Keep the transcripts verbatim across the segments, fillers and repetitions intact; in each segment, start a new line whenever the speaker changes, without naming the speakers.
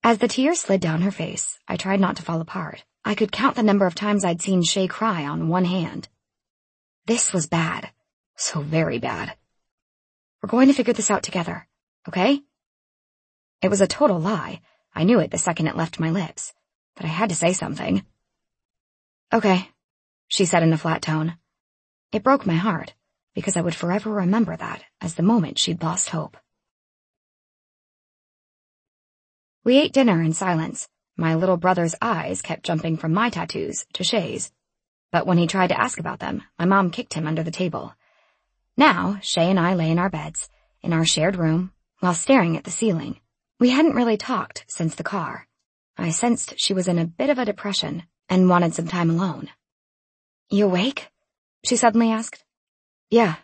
As the tears slid down her face, I tried not to fall apart. I could count the number of times I'd seen Shay cry on one hand. This was bad. So very bad. We're going to figure this out together, okay? It was a total lie. I knew it the second it left my lips, but I had to say something. Okay, she said in a flat tone. It broke my heart, because I would forever remember that as the moment she'd lost hope. We ate dinner in silence. My little brother's eyes kept jumping from my tattoos to Shay's. But when he tried to ask about them, my mom kicked him under the table. Now, Shay and I lay in our beds, in our shared room, while staring at the ceiling. We hadn't really talked since the car. I sensed she was in a bit of a depression and wanted some time alone. You awake? She suddenly asked. Yeah.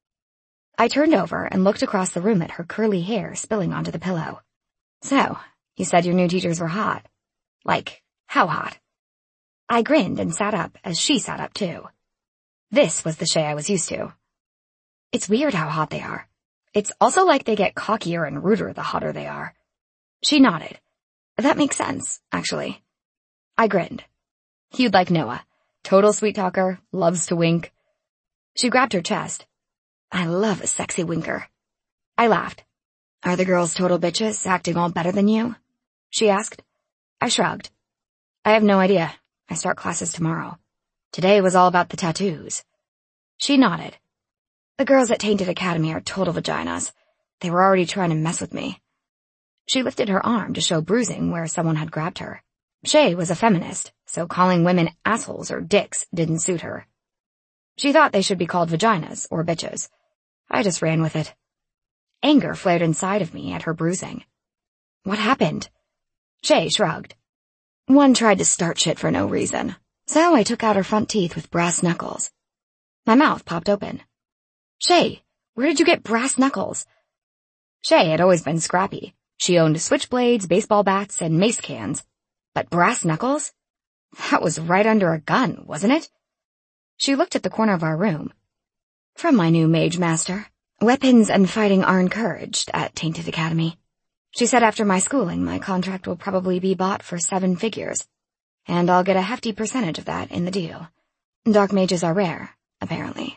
I turned over and looked across the room at her curly hair spilling onto the pillow. So, you said your new teachers were hot. Like, how hot? I grinned and sat up as she sat up too. This was the Shay I was used to. It's weird how hot they are. It's also like they get cockier and ruder the hotter they are. She nodded. That makes sense, actually. I grinned. You'd like Noah. Total sweet talker, loves to wink. She grabbed her chest. I love a sexy winker. I laughed. Are the girls total bitches, acting all better than you? She asked. I shrugged. I have no idea. I start classes tomorrow. Today was all about the tattoos. She nodded. The girls at Tainted Academy are total vaginas. They were already trying to mess with me. She lifted her arm to show bruising where someone had grabbed her. Shay was a feminist, so calling women assholes or dicks didn't suit her. She thought they should be called vaginas or bitches. I just ran with it. Anger flared inside of me at her bruising. What happened? Shay shrugged. One tried to start shit for no reason, so I took out her front teeth with brass knuckles. My mouth popped open. Shay, where did you get brass knuckles? Shay had always been scrappy. She owned switchblades, baseball bats, and mace cans. But brass knuckles? That was right under a gun, wasn't it? She looked at the corner of our room. From my new mage master. Weapons and fighting are encouraged at Tainted Academy. She said after my schooling, my contract will probably be bought for seven figures, and I'll get a hefty percentage of that in the deal. Dark mages are rare, apparently.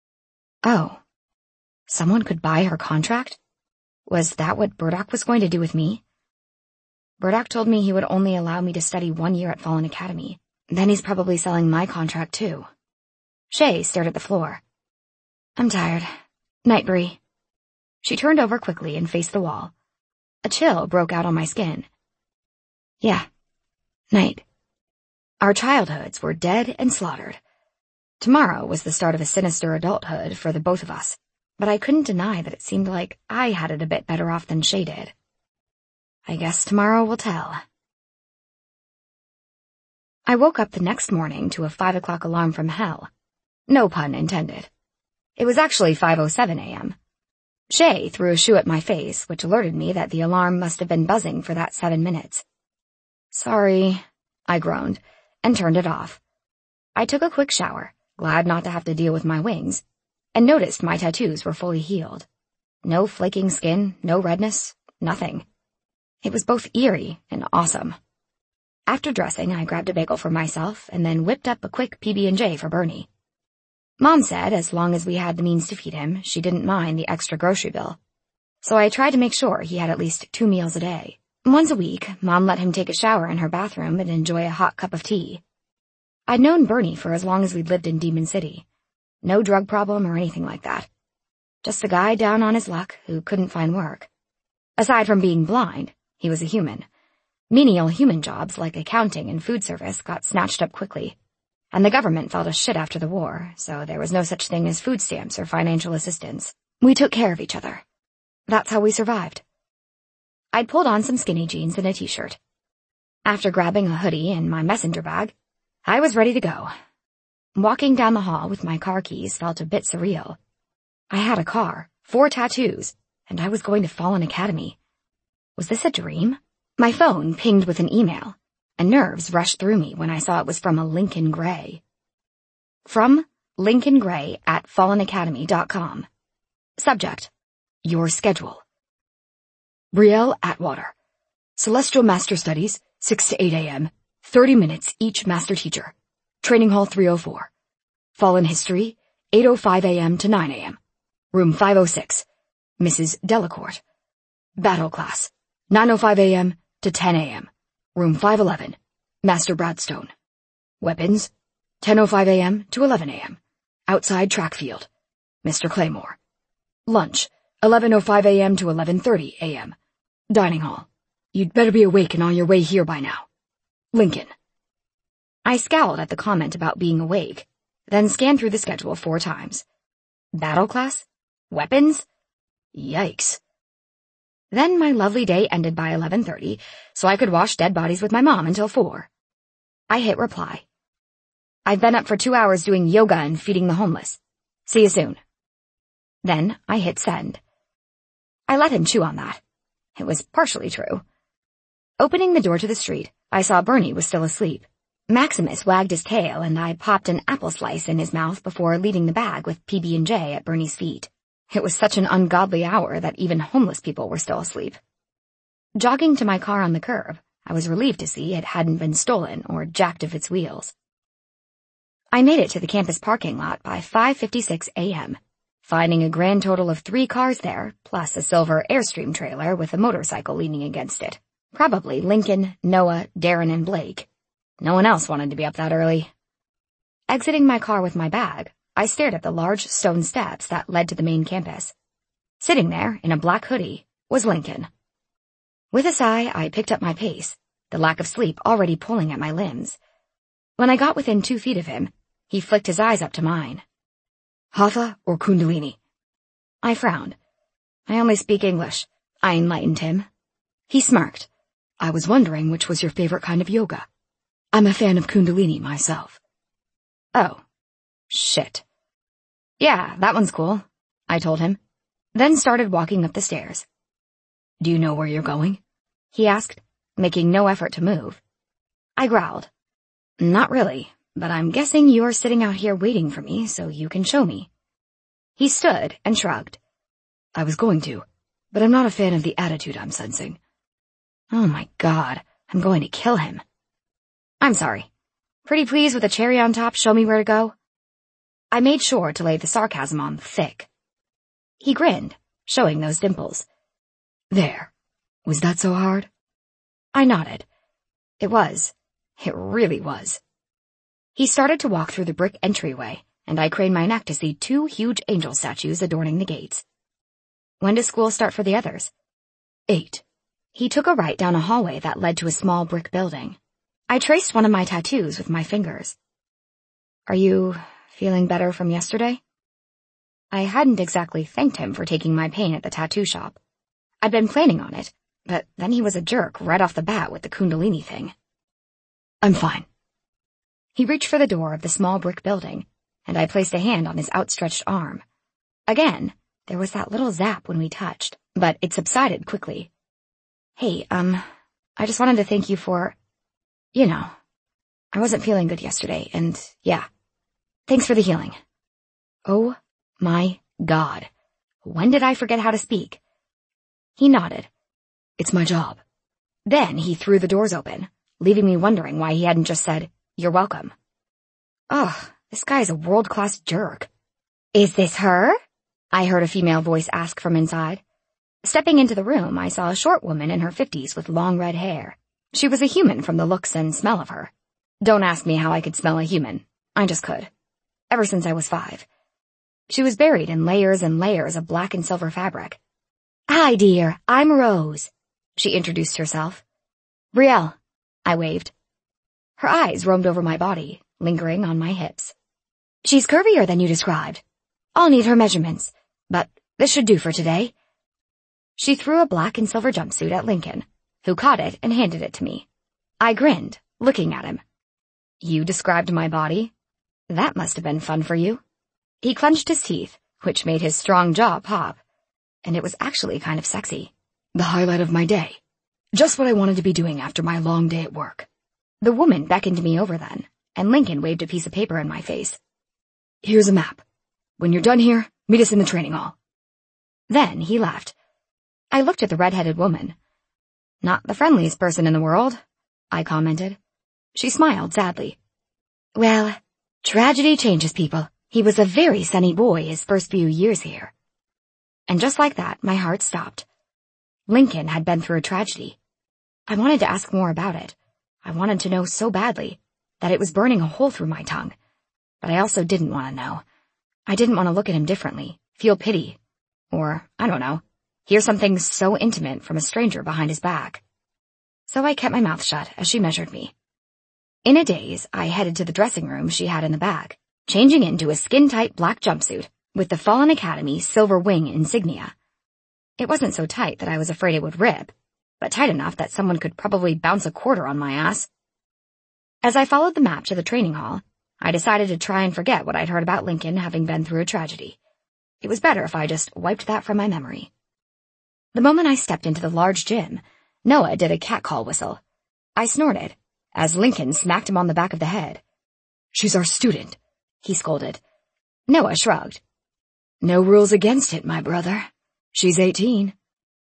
Oh. Someone could buy her contract? Was that what Burdock was going to do with me? Burdock told me he would only allow me to study one year at Fallen Academy. Then he's probably selling my contract, too. Shay stared at the floor. I'm tired. Night, Bree. She turned over quickly and faced the wall. A chill broke out on my skin. Yeah. Night. Our childhoods were dead and slaughtered. Tomorrow was the start of a sinister adulthood for the both of us, but I couldn't deny that it seemed like I had it a bit better off than Shay did. I guess tomorrow will tell. I woke up the next morning to a five o'clock alarm from hell. No pun intended. It was actually five oh seven a.m. Shay threw a shoe at my face, which alerted me that the alarm must have been buzzing for that seven minutes. Sorry, I groaned, and turned it off. I took a quick shower, glad not to have to deal with my wings, and noticed my tattoos were fully healed. No flaking skin, no redness, nothing. It was both eerie and awesome. After dressing, I grabbed a bagel for myself and then whipped up a quick P B and J for Bernie. Mom said as long as we had the means to feed him, she didn't mind the extra grocery bill. So I tried to make sure he had at least two meals a day. Once a week, Mom let him take a shower in her bathroom and enjoy a hot cup of tea. I'd known Bernie for as long as we'd lived in Demon City. No drug problem or anything like that. Just a guy down on his luck who couldn't find work. Aside from being blind, he was a human. Menial human jobs like accounting and food service got snatched up quickly. And the government fell to shit after the war, so there was no such thing as food stamps or financial assistance. We took care of each other. That's how we survived. I'd pulled on some skinny jeans and a t-shirt. After grabbing a hoodie and my messenger bag, I was ready to go. Walking down the hall with my car keys felt a bit surreal. I had a car, four tattoos, and I was going to Fallen Academy. Was this a dream? My phone pinged with an email, and nerves rushed through me when I saw it was from a Lincoln Gray. From Lincoln Gray at fallen academy dot com. Subject: Your schedule. Brielle Atwater. Celestial Master Studies, six to eight a.m., thirty minutes each master teacher. Training Hall three oh four. Fallen History, eight oh five a.m. to nine a.m. Room five oh six. Missus Delacourt. Battle Class, nine oh five a.m. to ten a.m. Room five eleven. Master Bradstone. Weapons, ten oh five a.m. to eleven a.m. Outside track field. Mister Claymore. Lunch, eleven oh five a.m. to eleven thirty a.m. Dining hall. You'd better be awake and on your way here by now. Lincoln. I scowled at the comment about being awake, then scanned through the schedule four times. Battle class? Weapons? Yikes. Then my lovely day ended by eleven thirty, so I could wash dead bodies with my mom until four. I hit reply. I've been up for two hours doing yoga and feeding the homeless. See you soon. Then I hit send. I let him chew on that. It was partially true. Opening the door to the street, I saw Bernie was still asleep. Maximus wagged his tail and I popped an apple slice in his mouth before leaving the bag with P B and J at Bernie's feet. It was such an ungodly hour that even homeless people were still asleep. Jogging to my car on the curb, I was relieved to see it hadn't been stolen or jacked of its wheels. I made it to the campus parking lot by five fifty-six a.m., finding a grand total of three cars there, plus a silver Airstream trailer with a motorcycle leaning against it. Probably Lincoln, Noah, Darren, and Blake. No one else wanted to be up that early. Exiting my car with my bag, I stared at the large stone steps that led to the main campus. Sitting there, in a black hoodie, was Lincoln. With a sigh, I picked up my pace, the lack of sleep already pulling at my limbs. When I got within two feet of him, he flicked his eyes up to mine. Hatha or Kundalini? I frowned. I only speak English, I enlightened him. He smirked. I was wondering which was your favorite kind of yoga. I'm a fan of Kundalini myself. Oh. Shit. Yeah, that one's cool, I told him, then started walking up the stairs. Do you know where you're going? He asked, making no effort to move. I growled. Not really, but I'm guessing you're sitting out here waiting for me so you can show me. He stood and shrugged. I was going to, but I'm not a fan of the attitude I'm sensing. Oh my God, I'm going to kill him. I'm sorry. Pretty please with a cherry on top, show me where to go? I made sure to lay the sarcasm on thick. He grinned, showing those dimples. There. Was that so hard? I nodded. It was. It really was. He started to walk through the brick entryway, and I craned my neck to see two huge angel statues adorning the gates. When does school start for the others? Eight. He took a right down a hallway that led to a small brick building. I traced one of my tattoos with my fingers. Are you feeling better from yesterday? I hadn't exactly thanked him for taking my pain at the tattoo shop. I'd been planning on it, but then he was a jerk right off the bat with the Kundalini thing. I'm fine. He reached for the door of the small brick building, and I placed a hand on his outstretched arm. Again, there was that little zap when we touched, but it subsided quickly. Hey, um, I just wanted to thank you for, you know, I wasn't feeling good yesterday, and yeah, thanks for the healing. Oh my God, when did I forget how to speak? He nodded. It's my job. Then he threw the doors open, leaving me wondering why he hadn't just said, you're welcome. Ugh, this guy is a world-class jerk. Is this her? I heard a female voice ask from inside. Stepping into the room, I saw a short woman in her fifties with long red hair. She was a human from the looks and smell of her. Don't ask me how I could smell a human. I just could. Ever since I was five. She was buried in layers and layers of black and silver fabric. Hi, dear. I'm Rose. She introduced herself. Brielle. I waved. Her eyes roamed over my body, lingering on my hips. She's curvier than you described. I'll need her measurements, but this should do for today. She threw a black and silver jumpsuit at Lincoln, who caught it and handed it to me. I grinned, looking at him. You described my body? That must have been fun for you. He clenched his teeth, which made his strong jaw pop, and it was actually kind of sexy. The highlight of my day. Just what I wanted to be doing after my long day at work. The woman beckoned me over then, and Lincoln waved a piece of paper in my face. Here's a map. When you're done here, meet us in the training hall. Then he laughed. I looked at the red-headed woman. Not the friendliest person in the world, I commented. She smiled sadly. Well, tragedy changes people. He was a very sunny boy his first few years here. And just like that, my heart stopped. Lincoln had been through a tragedy. I wanted to ask more about it. I wanted to know so badly that it was burning a hole through my tongue. But I also didn't want to know. I didn't want to look at him differently, feel pity, or, I don't know, hear something so intimate from a stranger behind his back. So I kept my mouth shut as she measured me. In a daze, I headed to the dressing room she had in the back, changing into a skin-tight black jumpsuit with the Fallen Academy silver wing insignia. It wasn't so tight that I was afraid it would rip, but tight enough that someone could probably bounce a quarter on my ass. As I followed the map to the training hall, I decided to try and forget what I'd heard about Lincoln having been through a tragedy. It was better if I just wiped that from my memory. The moment I stepped into the large gym, Noah did a catcall whistle. I snorted, as Lincoln smacked him on the back of the head. "She's our student," he scolded. Noah shrugged. "No rules against it, my brother. She's eighteen.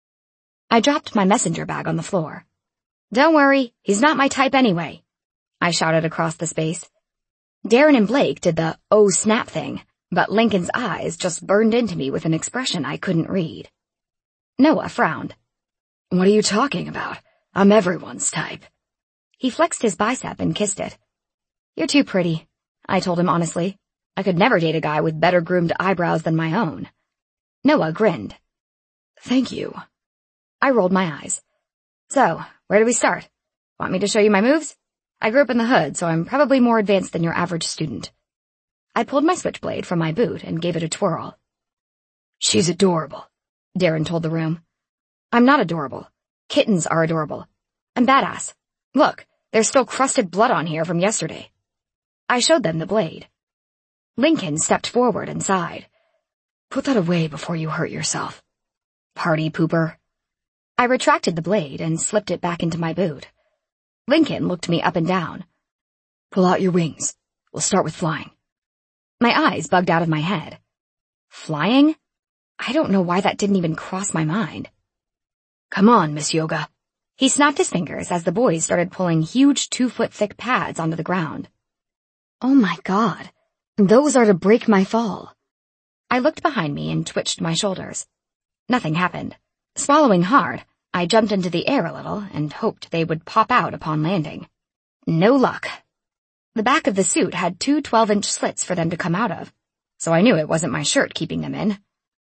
I dropped my messenger bag on the floor. "Don't worry, he's not my type anyway," I shouted across the space. Darren and Blake did the oh snap thing, but Lincoln's eyes just burned into me with an expression I couldn't read. Noah frowned. "What are you talking about? I'm everyone's type." He flexed his bicep and kissed it. "You're too pretty," I told him honestly. I could never date a guy with better groomed eyebrows than my own. Noah grinned. "Thank you." I rolled my eyes. "So, where do we start? Want me to show you my moves? I grew up in the hood, so I'm probably more advanced than your average student." I pulled my switchblade from my boot and gave it a twirl. "She's adorable," Darren told the room. "I'm not adorable. Kittens are adorable. I'm badass. Look, there's still crusted blood on here from yesterday." I showed them the blade. Lincoln stepped forward and sighed. "Put that away before you hurt yourself. Party pooper." I retracted the blade and slipped it back into my boot. Lincoln looked me up and down. "Pull out your wings. We'll start with flying." My eyes bugged out of my head. Flying? I don't know why that didn't even cross my mind. "Come on, Miss Yoga." He snapped his fingers as the boys started pulling huge two-foot-thick pads onto the ground. Oh my God, those are to break my fall. I looked behind me and twitched my shoulders. Nothing happened. Swallowing hard, I jumped into the air a little and hoped they would pop out upon landing. No luck. The back of the suit had two twelve-inch slits for them to come out of, so I knew it wasn't my shirt keeping them in.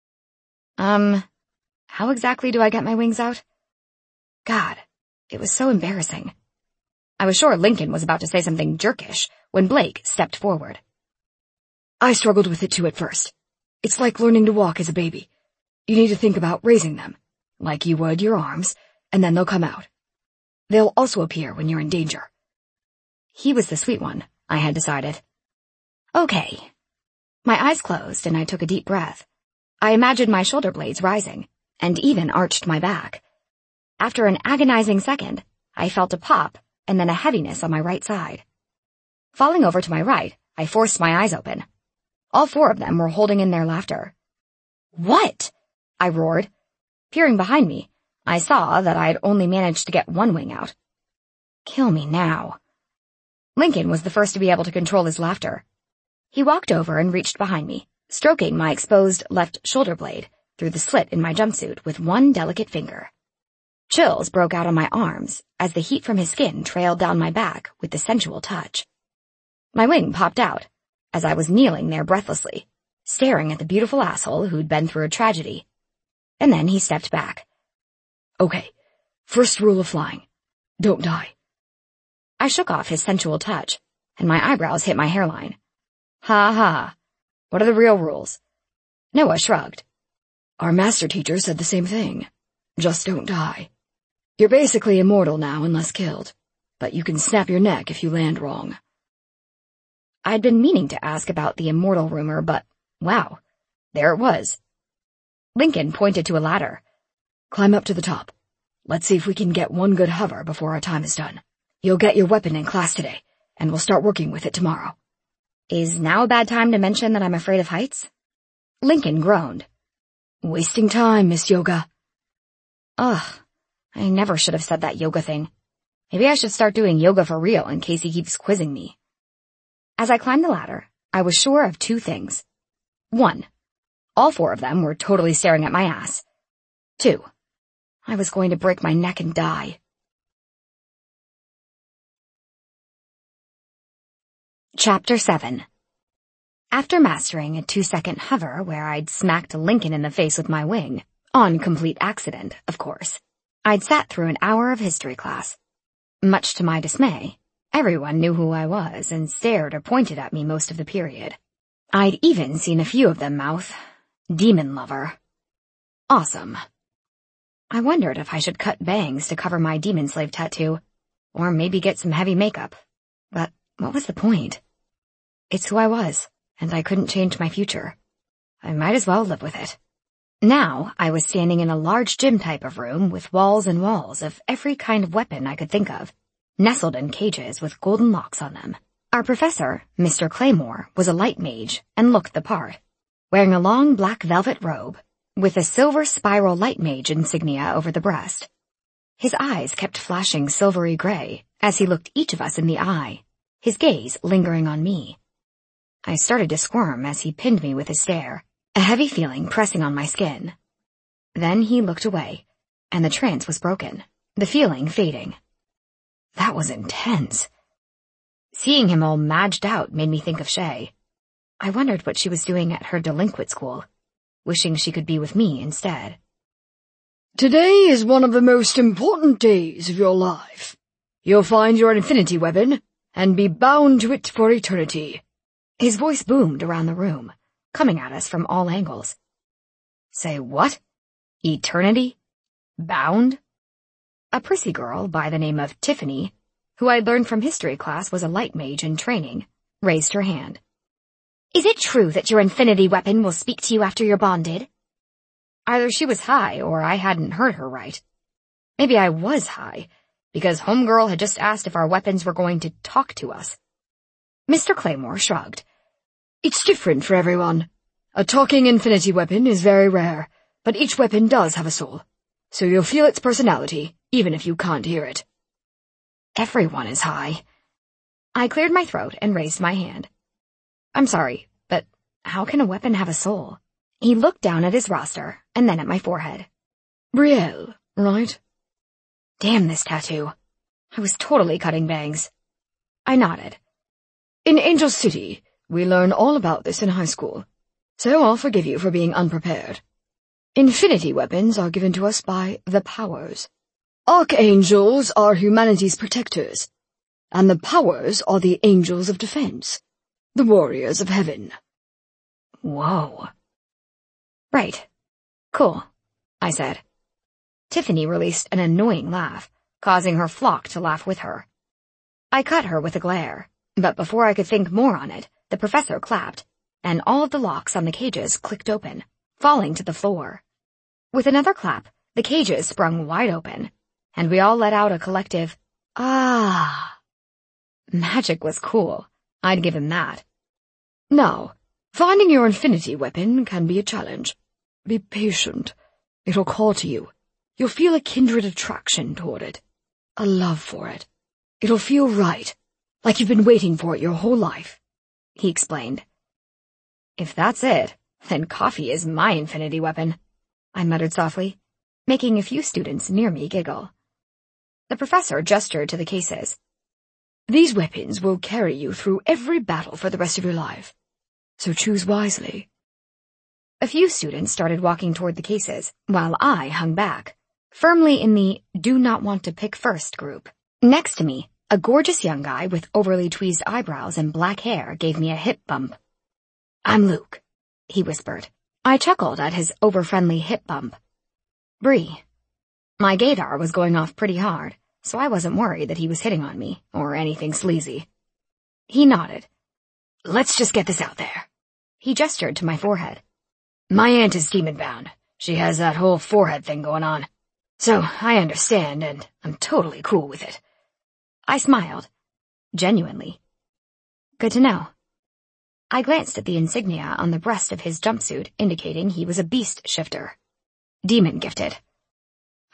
Um, how exactly do I get my wings out? God, it was so embarrassing. I was sure Lincoln was about to say something jerkish when Blake stepped forward. "I struggled with it too at first. It's like learning to walk as a baby. You need to think about raising them, like you would your arms, and then they'll come out. They'll also appear when you're in danger." He was the sweet one, I had decided. Okay. My eyes closed and I took a deep breath. I imagined my shoulder blades rising, and even arched my back. After an agonizing second, I felt a pop and then a heaviness on my right side. Falling over to my right, I forced my eyes open. All four of them were holding in their laughter. "What?" I roared. Peering behind me, I saw that I'd only managed to get one wing out. Kill me now. Lincoln was the first to be able to control his laughter. He walked over and reached behind me, stroking my exposed left shoulder blade through the slit in my jumpsuit with one delicate finger. Chills broke out on my arms as the heat from his skin trailed down my back with the sensual touch. My wing popped out as I was kneeling there breathlessly, staring at the beautiful asshole who'd been through a tragedy. And then he stepped back. "Okay, first rule of flying. Don't die." I shook off his sensual touch, and my eyebrows hit my hairline. Ha ha. What are the real rules? Noah shrugged. "Our master teacher said the same thing. Just don't die. You're basically immortal now unless killed, but you can snap your neck if you land wrong." I'd been meaning to ask about the immortal rumor, but wow, there it was. Lincoln pointed to a ladder. "Climb up to the top. Let's see if we can get one good hover before our time is done. You'll get your weapon in class today, and we'll start working with it tomorrow." Is now a bad time to mention that I'm afraid of heights? Lincoln groaned. "Wasting time, Miss Yoga." Ugh, I never should have said that yoga thing. Maybe I should start doing yoga for real in case he keeps quizzing me. As I climbed the ladder, I was sure of two things. One, all four of them were totally staring at my ass. Two, I was going to break my neck and die. Chapter seven. After mastering a two-second hover where I'd smacked Lincoln in the face with my wing, on complete accident, of course, I'd sat through an hour of history class. Much to my dismay, everyone knew who I was and stared or pointed at me most of the period. I'd even seen a few of them mouth, "Demon lover." Awesome. I wondered if I should cut bangs to cover my demon slave tattoo, or maybe get some heavy makeup. But what was the point? It's who I was, and I couldn't change my future. I might as well live with it. Now I was standing in a large gym type of room with walls and walls of every kind of weapon I could think of, nestled in cages with golden locks on them. Our professor, Mister Claymore, was a light mage and looked the part, wearing a long black velvet robe with a silver spiral light mage insignia over the breast. His eyes kept flashing silvery gray as he looked each of us in the eye, his gaze lingering on me. I started to squirm as he pinned me with his stare, a heavy feeling pressing on my skin. Then he looked away, and the trance was broken, the feeling fading. That was intense. Seeing him all madged out made me think of Shay. I wondered what she was doing at her delinquent school, wishing she could be with me instead.
Today is one of the most important days of your life. You'll find your infinity weapon, and be bound to it for eternity.
His voice boomed around the room, coming at us from all angles. Say what? Eternity? Bound? A prissy girl by the name of Tiffany, who I'd learned from history class was a light mage in training, raised her hand. Is it true that your infinity weapon will speak to you after you're bonded? Either she was high or I hadn't heard her right. Maybe I was high, because Homegirl had just asked if our weapons were going to talk to us. Mister Claymore shrugged.
It's different for everyone. A talking infinity weapon is very rare, but each weapon does have a soul, so you'll feel its personality, even if you can't hear it.
Everyone is high. I cleared my throat and raised my hand. I'm sorry, but how can a weapon have a soul? He looked down at his roster, and then at my forehead.
Brielle, right?
Damn this tattoo. I was totally cutting bangs. I nodded.
In Angel City, we learn all about this in high school, so I'll forgive you for being unprepared. Infinity weapons are given to us by the Powers. Archangels are humanity's protectors, and the Powers are the angels of defense, the warriors of heaven.
Whoa. Right. Cool, I said. Tiffany released an annoying laugh, causing her flock to laugh with her. I cut her with a glare, but before I could think more on it, the professor clapped, and all of the locks on the cages clicked open, falling to the floor. With another clap, the cages sprung wide open, and we all let out a collective, ah. Magic was cool. I'd give him that.
Now, finding your infinity weapon can be a challenge. Be patient. It'll call to you. You'll feel a kindred attraction toward it, a love for it. It'll feel right, like you've been waiting for it your whole life,
he explained. If that's it, then coffee is my infinity weapon, I muttered softly, making a few students near me giggle. The professor gestured to the cases.
These weapons will carry you through every battle for the rest of your life, so choose wisely.
A few students started walking toward the cases, while I hung back, firmly in the do not want to pick first group. Next to me, a gorgeous young guy with overly tweezed eyebrows and black hair gave me a hip bump. I'm Luke, he whispered. I chuckled at his over-friendly hip bump. Bree. My gaydar was going off pretty hard, so I wasn't worried that he was hitting on me, or anything sleazy. He nodded. Let's just get this out there. He gestured to my forehead. My aunt is demon-bound. She has that whole forehead thing going on. So I understand, and I'm totally cool with it. I smiled. Genuinely. Good to know. I glanced at the insignia on the breast of his jumpsuit, indicating he was a beast shifter. Demon gifted.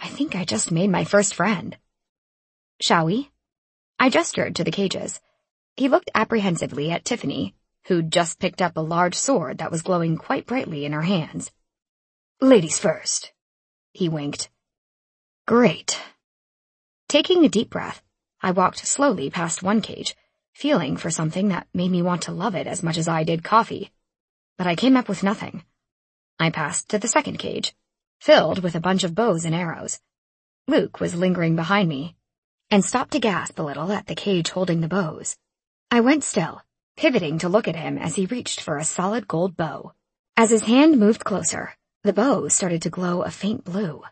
I think I just made my first friend. Shall we? I gestured to the cages. He looked apprehensively at Tiffany, who'd just picked up a large sword that was glowing quite brightly in her hands.
Ladies first.
He winked.
Great.
Taking a deep breath, I walked slowly past one cage, feeling for something that made me want to love it as much as I did coffee. But I came up with nothing. I passed to the second cage, filled with a bunch of bows and arrows. Luke was lingering behind me, and stopped to gasp a little at the cage holding the bows. I went still, pivoting to look at him as he reached for a solid gold bow. As his hand moved closer, the bow started to glow a faint blue.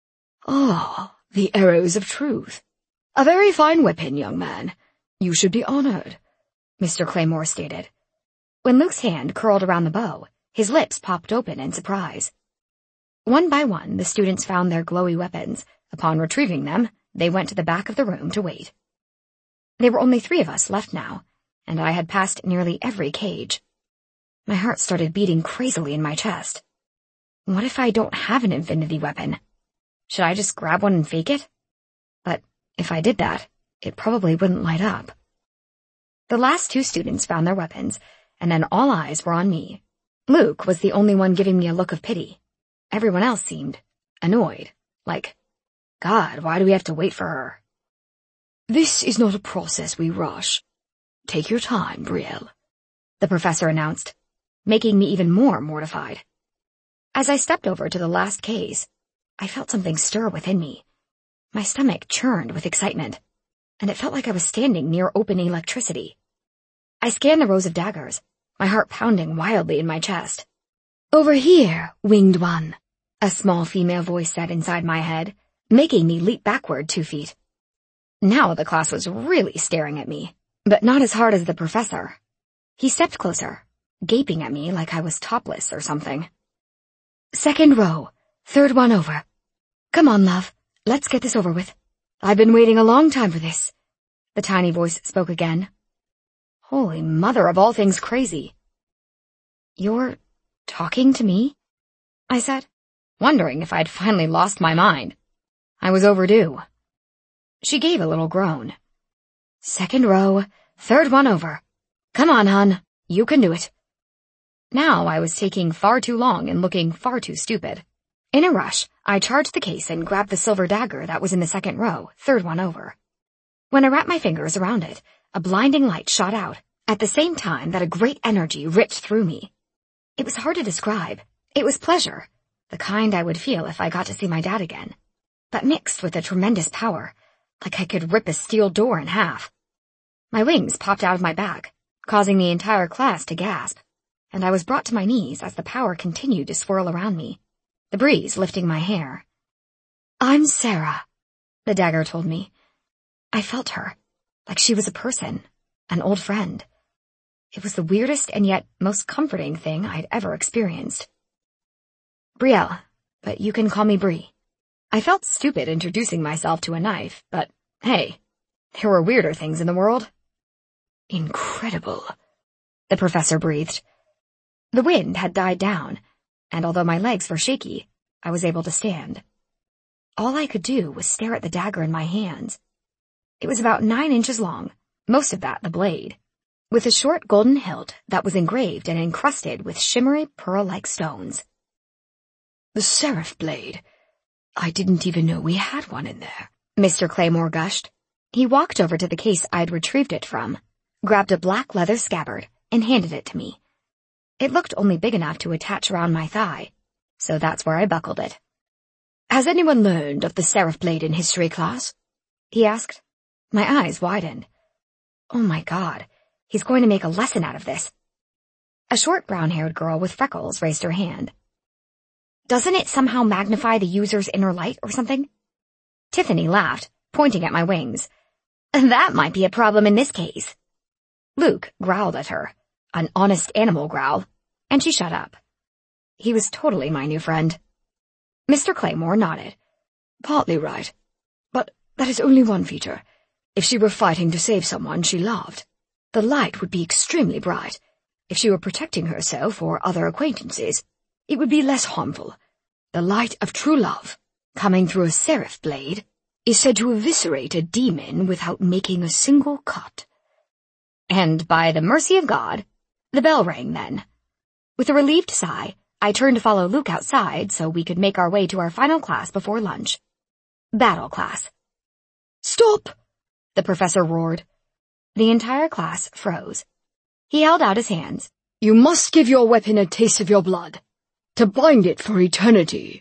Oh, the arrows of truth. A very fine weapon, young man. You should be honored,
Mister Claymore stated. When Luke's hand curled around the bow, his lips popped open in surprise. One by one, the students found their glowy weapons. Upon retrieving them, they went to the back of the room to wait. There were only three of us left now, and I had passed nearly every cage. My heart started beating crazily in my chest. What if I don't have an infinity weapon? Should I just grab one and fake it? But if I did that, it probably wouldn't light up. The last two students found their weapons, and then all eyes were on me. Luke was the only one giving me a look of pity. Everyone else seemed annoyed, like, God, why do we have to wait for her?
This is not a process we rush. Take your time, Brielle,
the professor announced, making me even more mortified. As I stepped over to the last case, I felt something stir within me. My stomach churned with excitement, and it felt like I was standing near open electricity. I scanned the rows of daggers, my heart pounding wildly in my chest.
Over here, winged one,
a small female voice said inside my head, making me leap backward two feet. Now the class was really staring at me, but not as hard as the professor. He stepped closer, gaping at me like I was topless or something.
Second row, third one over. Come on, love, let's get this over with. I've been waiting a long time for this.
The tiny voice spoke again. Holy mother of all things crazy. You're talking to me? I said, wondering if I'd finally lost my mind. I was overdue. She gave a little groan.
Second row, third one over. Come on, hon, you can do it.
Now I was taking far too long and looking far too stupid. In a rush, I charged the case and grabbed the silver dagger that was in the second row, third one over. When I wrapped my fingers around it, a blinding light shot out, at the same time that a great energy ripped through me. It was hard to describe. It was pleasure, the kind I would feel if I got to see my dad again, but mixed with a tremendous power, like I could rip a steel door in half. My wings popped out of my back, causing the entire class to gasp, and I was brought to my knees as the power continued to swirl around me, the breeze lifting my hair.
I'm Sarah,
the dagger told me. I felt her, like she was a person, an old friend. It was the weirdest and yet most comforting thing I'd ever experienced. Brielle, but you can call me Brie. I felt stupid introducing myself to a knife, but hey, there were weirder things in the world.
Incredible,
the professor breathed. The wind had died down, and although my legs were shaky, I was able to stand. All I could do was stare at the dagger in my hands. It was about nine inches long, most of that the blade, with a short golden hilt that was engraved and encrusted with shimmery pearl-like stones.
The seraph blade. I didn't even know we had one in there,
Mister Claymore gushed. He walked over to the case I'd retrieved it from, grabbed a black leather scabbard, and handed it to me. It looked only big enough to attach around my thigh, so that's where I buckled it.
Has anyone learned of the seraph blade in history class?
He asked. My eyes widened. Oh my God, he's going to make a lesson out of this. A short brown-haired girl with freckles raised her hand. Doesn't it somehow magnify the user's inner light or something? Tiffany laughed, pointing at my wings. That might be a problem in this case. Luke growled at her, an honest animal growl, and she shut up. He was totally my new friend. Mister Claymore nodded.
Partly right, but that is only one feature. If she were fighting to save someone she loved, the light would be extremely bright. If she were protecting herself or other acquaintances, it would be less harmful. The light of true love, coming through a seraph blade, is said to eviscerate a demon without making a single cut.
And by the mercy of God, the bell rang then. With a relieved sigh, I turned to follow Luke outside so we could make our way to our final class before lunch. Battle class.
"Stop!"
the professor roared. The entire class froze. He held out his hands.
"You must give your weapon a taste of your blood, to bind it for eternity."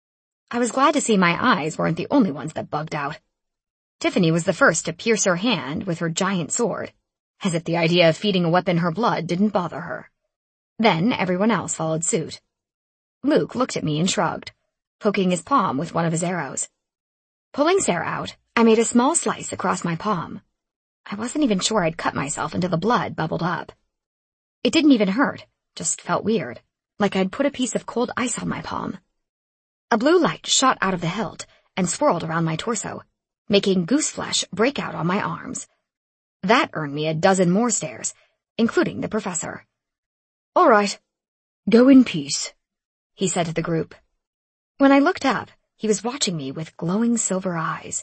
I was glad to see my eyes weren't the only ones that bugged out. Tiffany was the first to pierce her hand with her giant sword, as if the idea of feeding a weapon her blood didn't bother her. Then everyone else followed suit. Luke looked at me and shrugged, poking his palm with one of his arrows. Pulling Sarah out, I made a small slice across my palm. I wasn't even sure I'd cut myself until the blood bubbled up. It didn't even hurt, just felt weird, like I'd put a piece of cold ice on my palm. A blue light shot out of the hilt and swirled around my torso, making goose flesh break out on my arms. That earned me a dozen more stares, including the professor.
"All right, go in peace," he said to the group.
When I looked up, he was watching me with glowing silver eyes.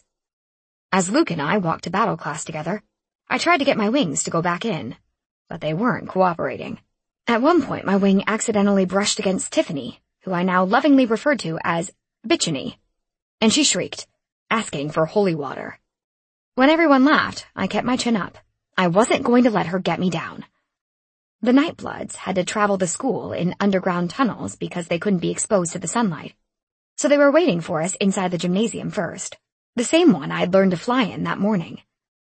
As Luke and I walked to battle class together, I tried to get my wings to go back in, but they weren't cooperating. At one point, my wing accidentally brushed against Tiffany, who I now lovingly referred to as Bitchiny, and she shrieked, asking for holy water. When everyone laughed, I kept my chin up. I wasn't going to let her get me down. The Nightbloods had to travel to school in underground tunnels because they couldn't be exposed to the sunlight, so they were waiting for us inside the gymnasium first, the same one I'd learned to fly in that morning.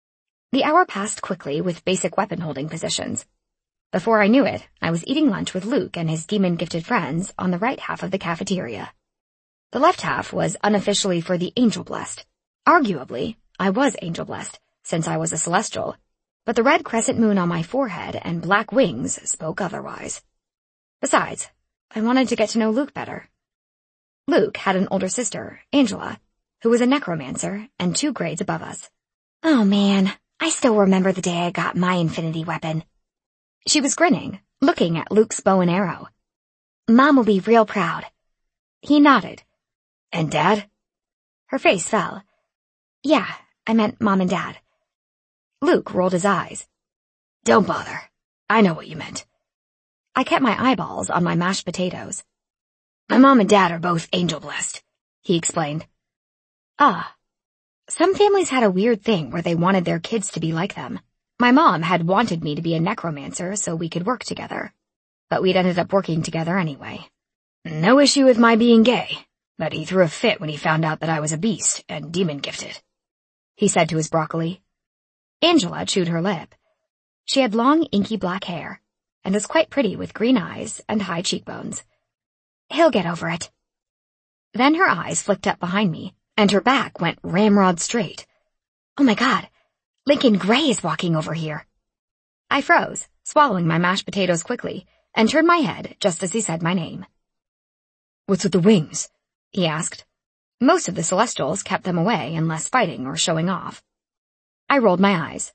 The hour passed quickly with basic weapon-holding positions. Before I knew it, I was eating lunch with Luke and his demon-gifted friends on the right half of the cafeteria. The left half was unofficially for the Angel-Blessed. Arguably, I was Angel-Blessed, since I was a Celestial, but the red crescent moon on my forehead and black wings spoke otherwise. Besides, I wanted to get to know Luke better. Luke had an older sister, Angela, who was a necromancer and two grades above us. Oh man, I still remember the day I got my infinity weapon. She was grinning, looking at Luke's bow and arrow. Mom will be real proud. He nodded. And Dad? Her face fell. Yeah, I meant Mom and Dad. Luke rolled his eyes. Don't bother. I know what you meant. I kept my eyeballs on my mashed potatoes. My mom and dad are both angel-blessed, he explained. Ah. Some families had a weird thing where they wanted their kids to be like them. My mom had wanted me to be a necromancer so we could work together, but we'd ended up working together anyway. No issue with my being gay, but he threw a fit when he found out that I was a beast and demon-gifted, he said to his broccoli. Angela chewed her lip. She had long, inky black hair, and was quite pretty with green eyes and high cheekbones. He'll get over it. Then her eyes flicked up behind me, and her back went ramrod straight. Oh my God, Lincoln Gray is walking over here. I froze, swallowing my mashed potatoes quickly, and turned my head just as he said my name. What's with the wings? He asked. Most of the Celestials kept them away unless fighting or showing off. I rolled my eyes.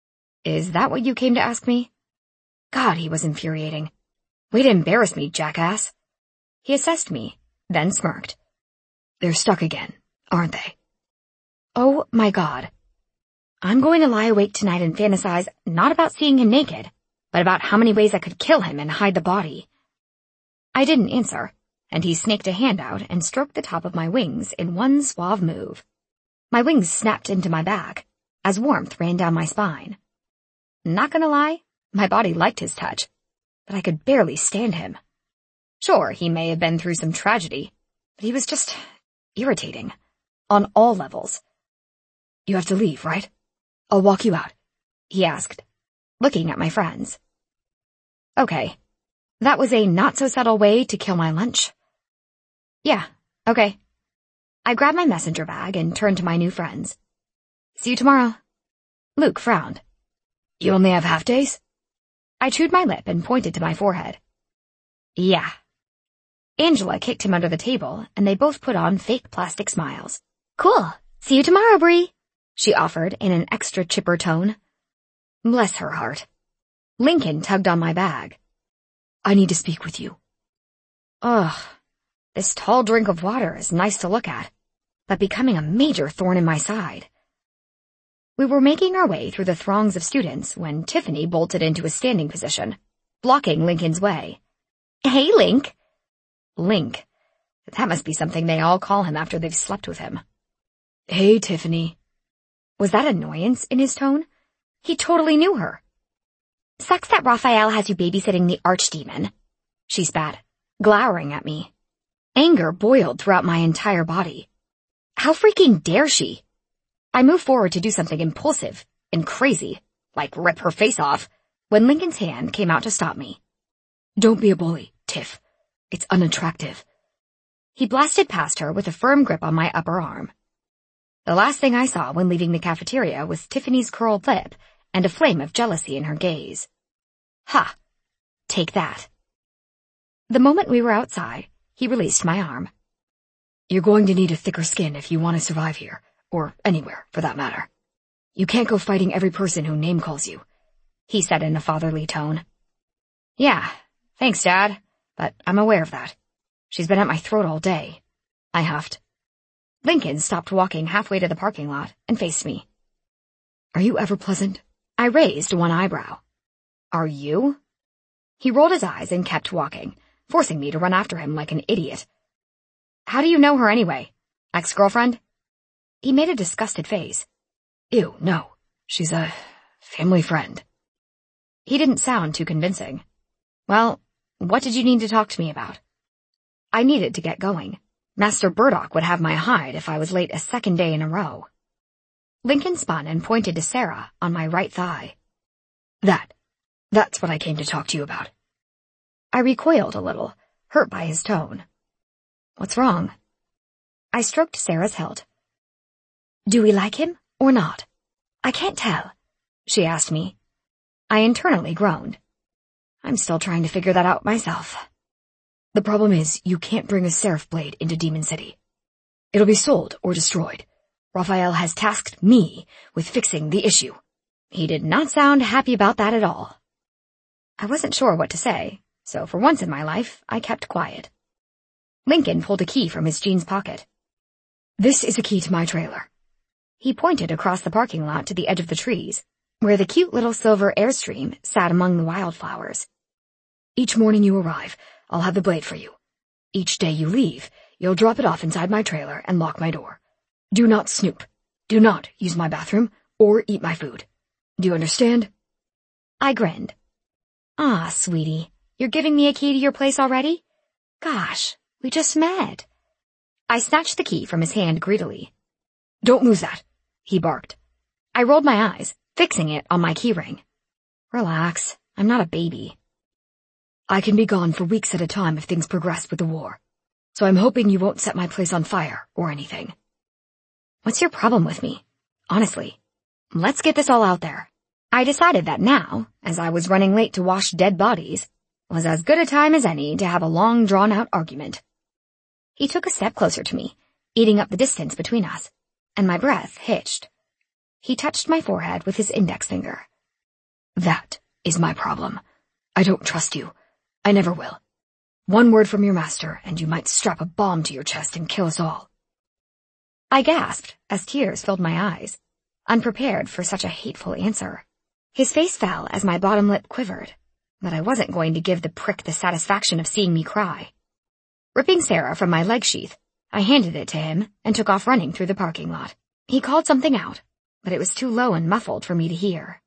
Is that what you came to ask me? God, he was infuriating. Way to embarrass me, jackass. He assessed me, then smirked. They're stuck again, aren't they? Oh my God. I'm going to lie awake tonight and fantasize not about seeing him naked, but about how many ways I could kill him and hide the body. I didn't answer, and he snaked a hand out and stroked the top of my wings in one suave move. My wings snapped into my back, as warmth ran down my spine. Not gonna lie, my body liked his touch, but I could barely stand him. Sure, he may have been through some tragedy, but he was just irritating, on all levels. You have to leave, right? I'll walk you out, he asked, looking at my friends. Okay, that was a not-so-subtle way to kill my lunch. Yeah, okay. I grabbed my messenger bag and turned to my new friends. See you tomorrow. Luke frowned. You only have half days? I chewed my lip and pointed to my forehead. Yeah. Angela kicked him under the table, and they both put on fake plastic smiles. Cool. See you tomorrow, Bree, she offered in an extra chipper tone. Bless her heart. Lincoln tugged on my bag. I need to speak with you. Ugh. This tall drink of water is nice to look at, but becoming a major thorn in my side. We were making our way through the throngs of students when Tiffany bolted into a standing position, blocking Lincoln's way. "Hey, Link." Link. That must be something they all call him after they've slept with him.
"Hey, Tiffany."
Was that annoyance in his tone? He totally knew her. "Sucks that Raphael has you babysitting the archdemon," she spat, glowering at me. Anger boiled throughout my entire body. How freaking dare she? I moved forward to do something impulsive and crazy, like rip her face off, when Lincoln's hand came out to stop me.
"Don't be a bully, Tiff. It's unattractive."
He blasted past her with a firm grip on my upper arm. The last thing I saw when leaving the cafeteria was Tiffany's curled lip and a flame of jealousy in her gaze. Ha! Take that. The moment we were outside, he released my arm.
"You're going to need a thicker skin if you want to survive here, or anywhere, for that matter. You can't go fighting every person who name calls you,"
he said in a fatherly tone. "Yeah, thanks, Dad, but I'm aware of that. She's been at my throat all day," I huffed. Lincoln stopped walking halfway to the parking lot and faced me.
"Are you ever pleasant?"
I raised one eyebrow. "Are you?" He rolled his eyes and kept walking, forcing me to run after him like an idiot. "How do you know her anyway? Ex-girlfriend?" He made a disgusted face.
"Ew, no. She's a family friend."
He didn't sound too convincing. Well, what did you need to talk to me about? I needed to get going. Master Burdock would have my hide if I was late a second day in a row. Lincoln spun and pointed to Sarah on my right thigh.
That. That's what I came to talk to you about."
I recoiled a little, hurt by his tone. "What's wrong?" I stroked Sarah's hilt. "Do we like him or not? I can't tell," she asked me. I internally groaned. I'm still trying to figure that out myself.
"The problem is you can't bring a Seraph blade into Demon City. It'll be sold or destroyed. Raphael has tasked me with fixing the issue."
He did not sound happy about that at all. I wasn't sure what to say, so for once in my life, I kept quiet. Lincoln pulled a key from his jeans pocket.
"This is a key to my trailer."
He pointed across the parking lot to the edge of the trees, where the cute little silver Airstream sat among the wildflowers.
"Each morning you arrive, I'll have the blade for you. Each day you leave, you'll drop it off inside my trailer and lock my door. Do not snoop. Do not use my bathroom or eat my food. Do you understand?"
I grinned. "Ah, sweetie, you're giving me a key to your place already? Gosh, we just met." I snatched the key from his hand greedily.
"Don't lose that," he barked.
I rolled my eyes, fixing it on my keyring. Relax, I'm not a baby.
"I can be gone for weeks at a time if things progress with the war, so I'm hoping you won't set my place on fire or anything."
What's your problem with me? Honestly, let's get this all out there. I decided that now, as I was running late to wash dead bodies, was as good a time as any to have a long drawn-out argument. He took a step closer to me, eating up the distance between us, and my breath hitched. He touched my forehead with his index finger.
"That is my problem. I don't trust you. I never will. One word from your master, and you might strap a bomb to your chest and kill us all."
I gasped as tears filled my eyes, unprepared for such a hateful answer. His face fell as my bottom lip quivered, but I wasn't going to give the prick the satisfaction of seeing me cry. Ripping Sarah from my leg sheath, I handed it to him and took off running through the parking lot. He called something out, but it was too low and muffled for me to hear.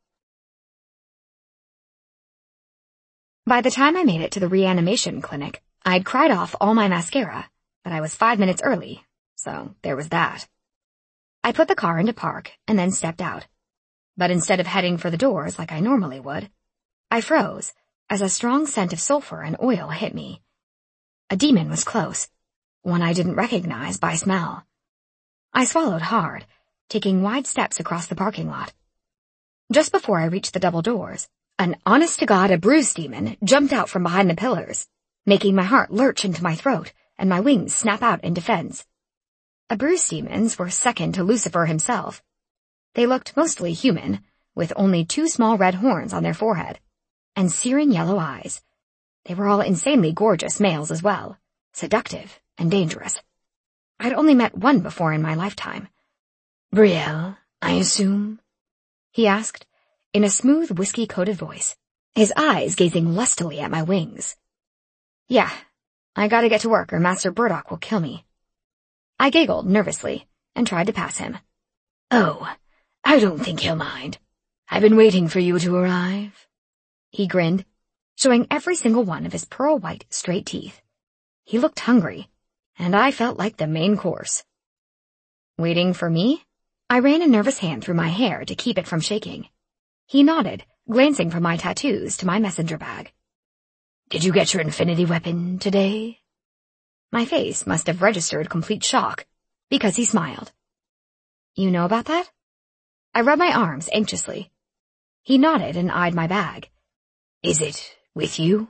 By the time I made it to the reanimation clinic, I'd cried off all my mascara, but I was five minutes early, so there was that. I put the car into park and then stepped out. But instead of heading for the doors like I normally would, I froze as a strong scent of sulfur and oil hit me. A demon was close, one I didn't recognize by smell. I swallowed hard, taking wide steps across the parking lot. Just before I reached the double doors, an honest-to-God Abruz demon jumped out from behind the pillars, making my heart lurch into my throat and my wings snap out in defense. Abruz demons were second to Lucifer himself. They looked mostly human, with only two small red horns on their forehead, and searing yellow eyes. They were all insanely gorgeous males as well, seductive and dangerous. I'd only met one before in my lifetime.
Brielle, I assume?
He asked, in a smooth whiskey-coated voice, his eyes gazing lustily at my wings. Yeah, I gotta get to work or Master Burdock will kill me. I giggled nervously and tried to pass him.
Oh, I don't think he'll mind. I've been waiting for you to arrive.
He grinned, showing every single one of his pearl-white, straight teeth. He looked hungry, and I felt like the main course. Waiting for me? I ran a nervous hand through my hair to keep it from shaking. He nodded, glancing from my tattoos to my messenger bag.
Did you get your infinity weapon today?
My face must have registered complete shock, because he smiled. You know about that? I rubbed my arms anxiously. He nodded and eyed my bag.
Is it with you?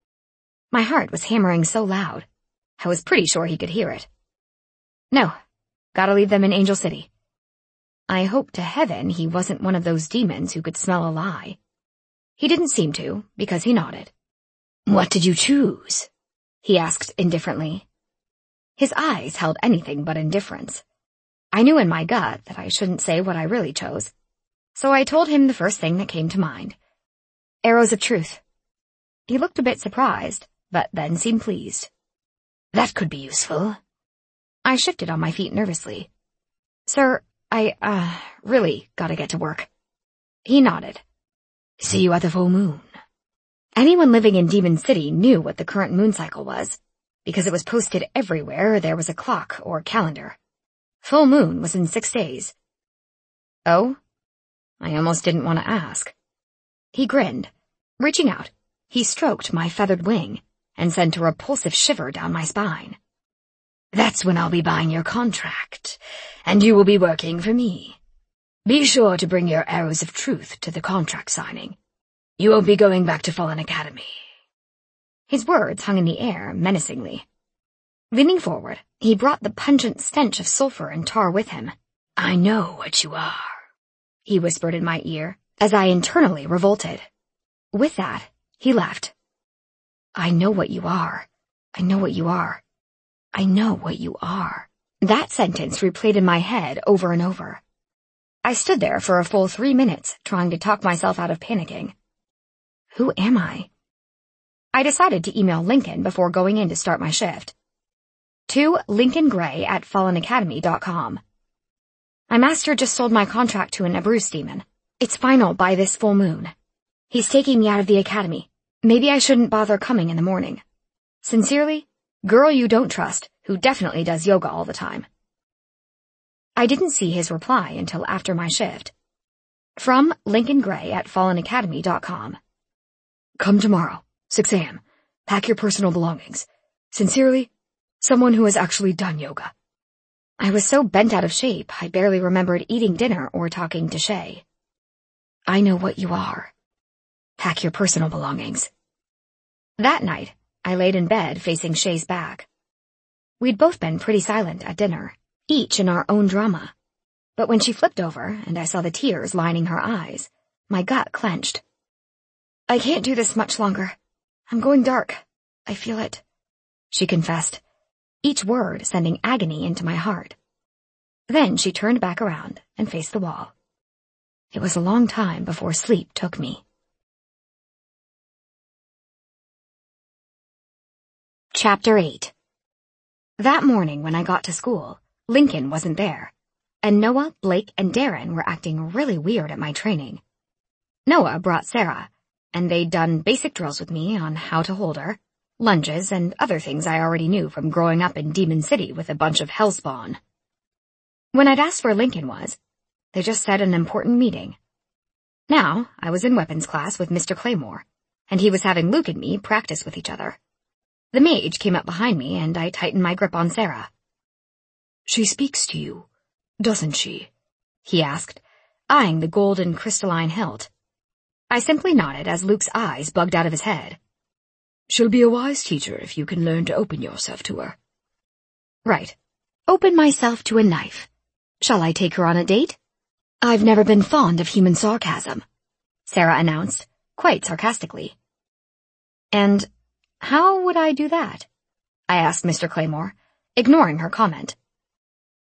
My heart was hammering so loud. I was pretty sure he could hear it. No, gotta leave them in Angel City. I hope to heaven he wasn't one of those demons who could smell a lie. He didn't seem to, because he nodded.
What did you choose?
He asked indifferently. His eyes held anything but indifference. I knew in my gut that I shouldn't say what I really chose, so I told him the first thing that came to mind. Arrows of Truth. He looked a bit surprised, but then seemed pleased.
That could be useful.
I shifted on my feet nervously. Sir, I, uh, really gotta get to work. He nodded.
See you at the full moon.
Anyone living in Demon City knew what the current moon cycle was, because it was posted everywhere there was a clock or calendar. Full moon was in six days. Oh? I almost didn't want to ask. He grinned. Reaching out, he stroked my feathered wing and sent a repulsive shiver down my spine.
That's when I'll be buying your contract, and you will be working for me. Be sure to bring your arrows of truth to the contract signing. You won't be going back to Fallen Academy.
His words hung in the air menacingly. Leaning forward, he brought the pungent stench of sulfur and tar with him.
I know what you are,
he whispered in my ear, as I internally revolted. With that, he laughed. I know what you are. I know what you are. I know what you are. That sentence replayed in my head over and over. I stood there for a full three minutes, trying to talk myself out of panicking. Who am I? I decided to email Lincoln before going in to start my shift. To Lincoln Gray at fallen academy dot com. My master just sold my contract to an Abruz demon. It's final by this full moon. He's taking me out of the academy. Maybe I shouldn't bother coming in the morning. Sincerely, girl you don't trust, who definitely does yoga all the time. I didn't see his reply until after my shift. From Lincoln Gray at fallen academy dot com.
Come tomorrow, six a m Pack your personal belongings. Sincerely, someone who has actually done yoga.
I was so bent out of shape, I barely remembered eating dinner or talking to Shay. I know what you are. Pack your personal belongings. That night, I laid in bed facing Shay's back. We'd both been pretty silent at dinner, each in our own drama. But when she flipped over and I saw the tears lining her eyes, my gut clenched. I can't do this much longer. I'm going dark. I feel it, she confessed, each word sending agony into my heart. Then she turned back around and faced the wall. It was a long time before sleep took me. Chapter eight. That morning when I got to school, Lincoln wasn't there, and Noah, Blake, and Darren were acting really weird at my training. Noah brought Sarah, and they'd done basic drills with me on how to hold her, lunges, and other things I already knew from growing up in Demon City with a bunch of hellspawn. When I'd asked where Lincoln was, they just said an important meeting. Now, I was in weapons class with Mister Claymore, and he was having Luke and me practice with each other. The mage came up behind me, and I tightened my grip on Sarah.
She speaks to you, doesn't she?
He asked, eyeing the golden crystalline hilt. I simply nodded as Luke's eyes bugged out of his head.
She'll be a wise teacher if you can learn to open yourself to her.
Right. Open myself to a knife. Shall I take her on a date? I've never been fond of human sarcasm, Sarah announced, quite sarcastically. And how would I do that? I asked Mister Claymore, ignoring her comment.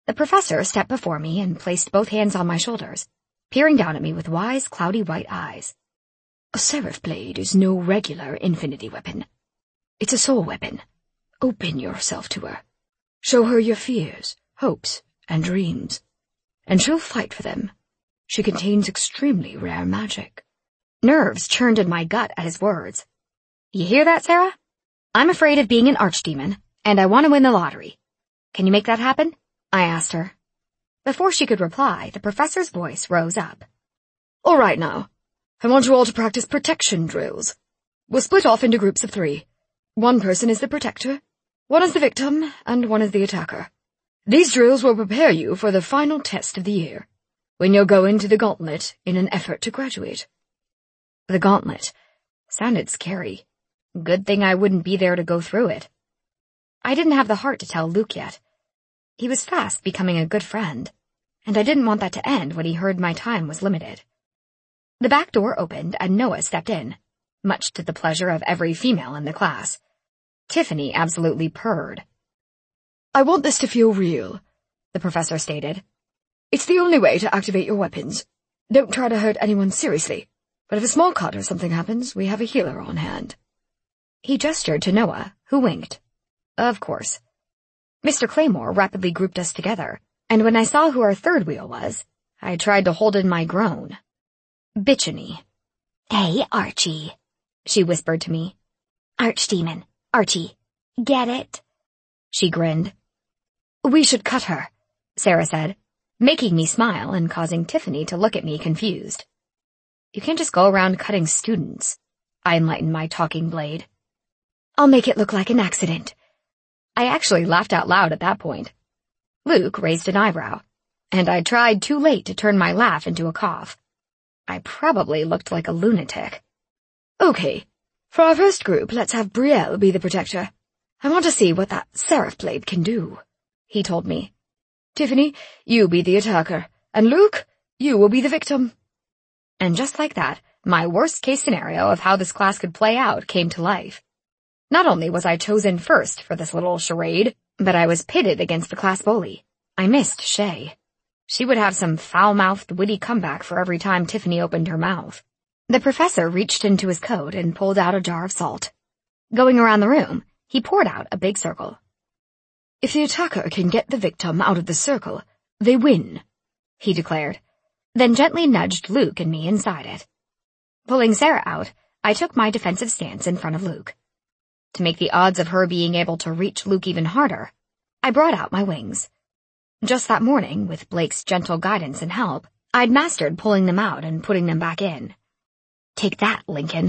The professor stepped before me and placed both hands on my shoulders, peering down at me with wise, cloudy white eyes.
A seraph blade is no regular infinity weapon. It's a soul weapon. Open yourself to her. Show her your fears, hopes, and dreams, and she'll fight for them. She contains extremely rare magic.
Nerves churned in my gut at his words. You hear that, Sarah? I'm afraid of being an archdemon, and I want to win the lottery. Can you make that happen? I asked her. Before she could reply, the professor's voice rose up.
All right now. I want you all to practice protection drills. We'll split off into groups of three. One person is the protector, one is the victim, and one is the attacker. These drills will prepare you for the final test of the year, when you'll go into the gauntlet in an effort to graduate.
The gauntlet sounded scary. Good thing I wouldn't be there to go through it. I didn't have the heart to tell Luke yet. He was fast becoming a good friend, and I didn't want that to end when he heard my time was limited. The back door opened and Noah stepped in, much to the pleasure of every female in the class. Tiffany absolutely purred.
I want this to feel real, the professor stated. It's the only way to activate your weapons. Don't try to hurt anyone seriously, but if a small cut or something happens, we have a healer on hand.
He gestured to Noah, who winked. Of course. Mister Claymore rapidly grouped us together, and when I saw who our third wheel was, I tried to hold in my groan. Bitchiny.
Hey, Archie,
she whispered to me.
Archdemon, Archie, get it?
She grinned. We should cut her, Sarah said, making me smile and causing Tiffany to look at me confused. You can't just go around cutting students, I enlightened my talking blade.
I'll make it look like an accident.
I actually laughed out loud at that point. Luke raised an eyebrow, and I tried too late to turn my laugh into a cough. I probably looked like a lunatic.
Okay, for our first group, let's have Brielle be the protector. I want to see what that seraph blade can do, he told me. Tiffany, you be the attacker, and Luke, you will be the victim.
And just like that, my worst-case scenario of how this class could play out came to life. Not only was I chosen first for this little charade, but I was pitted against the class bully. I missed Shay. She would have some foul-mouthed, witty comeback for every time Tiffany opened her mouth. The professor reached into his coat and pulled out a jar of salt. Going around the room, he poured out a big circle.
If the attacker can get the victim out of the circle, they win, he declared,
then gently nudged Luke and me inside it. Pulling Sarah out, I took my defensive stance in front of Luke. To make the odds of her being able to reach Luke even harder, I brought out my wings. Just that morning, with Blake's gentle guidance and help, I'd mastered pulling them out and putting them back in. Take that, Lincoln.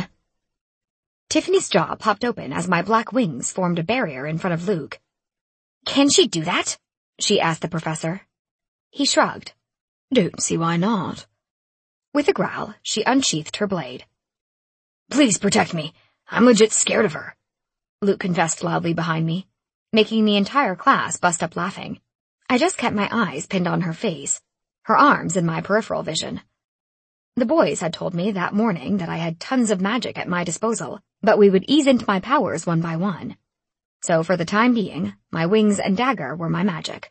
Tiffany's jaw popped open as my black wings formed a barrier in front of Luke. Can she do that? She asked the professor. He shrugged.
Don't see why not.
With a growl, she unsheathed her blade.
Please protect me. I'm legit scared of her,
Luke confessed loudly behind me, making the entire class bust up laughing. I just kept my eyes pinned on her face, her arms in my peripheral vision. The boys had told me that morning that I had tons of magic at my disposal, but we would ease into my powers one by one. So for the time being, my wings and dagger were my magic.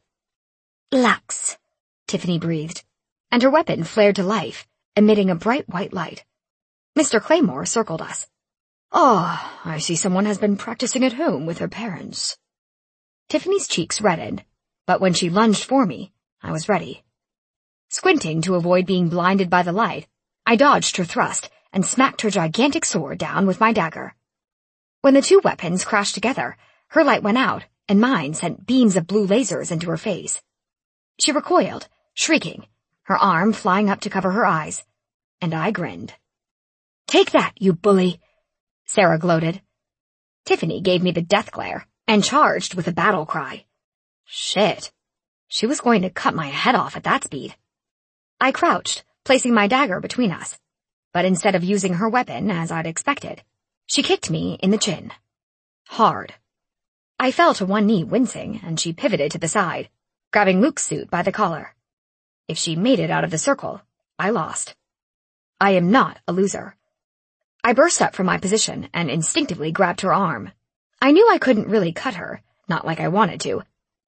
Lux,
Tiffany breathed, and her weapon flared to life, emitting a bright white light. Mister Claymore circled us.
Ah, oh, I see someone has been practicing at home with her parents.
Tiffany's cheeks reddened, but when she lunged for me, I was ready. Squinting to avoid being blinded by the light, I dodged her thrust and smacked her gigantic sword down with my dagger. When the two weapons crashed together, her light went out, and mine sent beams of blue lasers into her face. She recoiled, shrieking, her arm flying up to cover her eyes, and I grinned. Take that, you bully, Sarah gloated. Tiffany gave me the death glare and charged with a battle cry. Shit. She was going to cut my head off at that speed. I crouched, placing my dagger between us, but instead of using her weapon as I'd expected, she kicked me in the chin. Hard. I fell to one knee wincing, and she pivoted to the side, grabbing Luke's suit by the collar. If she made it out of the circle, I lost. I am not a loser. I burst up from my position and instinctively grabbed her arm. I knew I couldn't really cut her, not like I wanted to,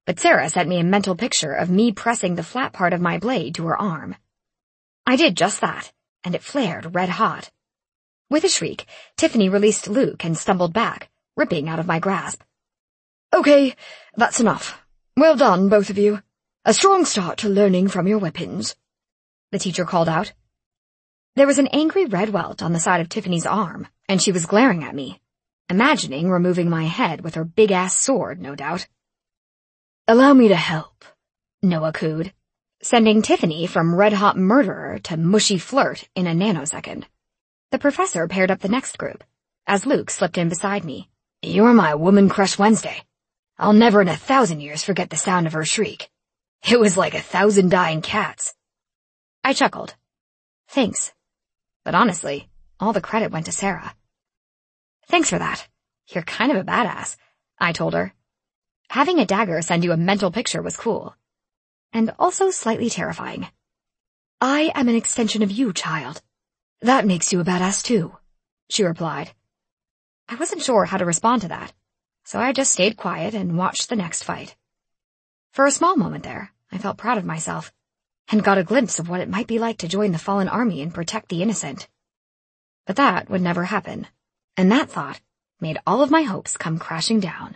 but Sarah sent me a mental picture of me pressing the flat part of my blade to her arm. I did just that, and it flared red hot. With a shriek, Tiffany released Luke and stumbled back, ripping out of my grasp.
Okay, that's enough. Well done, both of you. A strong start to learning from your weapons,
the teacher called out. There was an angry red welt on the side of Tiffany's arm, and she was glaring at me, imagining removing my head with her big-ass sword, no doubt.
Allow me to help,
Noah cooed, sending Tiffany from red-hot murderer to mushy flirt in a nanosecond. The professor paired up the next group, as Luke slipped in beside me.
You're my woman crush Wednesday. I'll never in a thousand years forget the sound of her shriek. It was like a thousand dying cats.
I chuckled. Thanks. But honestly, all the credit went to Sarah. Thanks for that. You're kind of a badass, I told her. Having a dagger send you a mental picture was cool. And also slightly terrifying.
I am an extension of you, child. That makes you a badass too, she replied.
I wasn't sure how to respond to that, so I just stayed quiet and watched the next fight. For a small moment there, I felt proud of myself, and got a glimpse of what it might be like to join the fallen army and protect the innocent. But that would never happen, and that thought made all of my hopes come crashing down.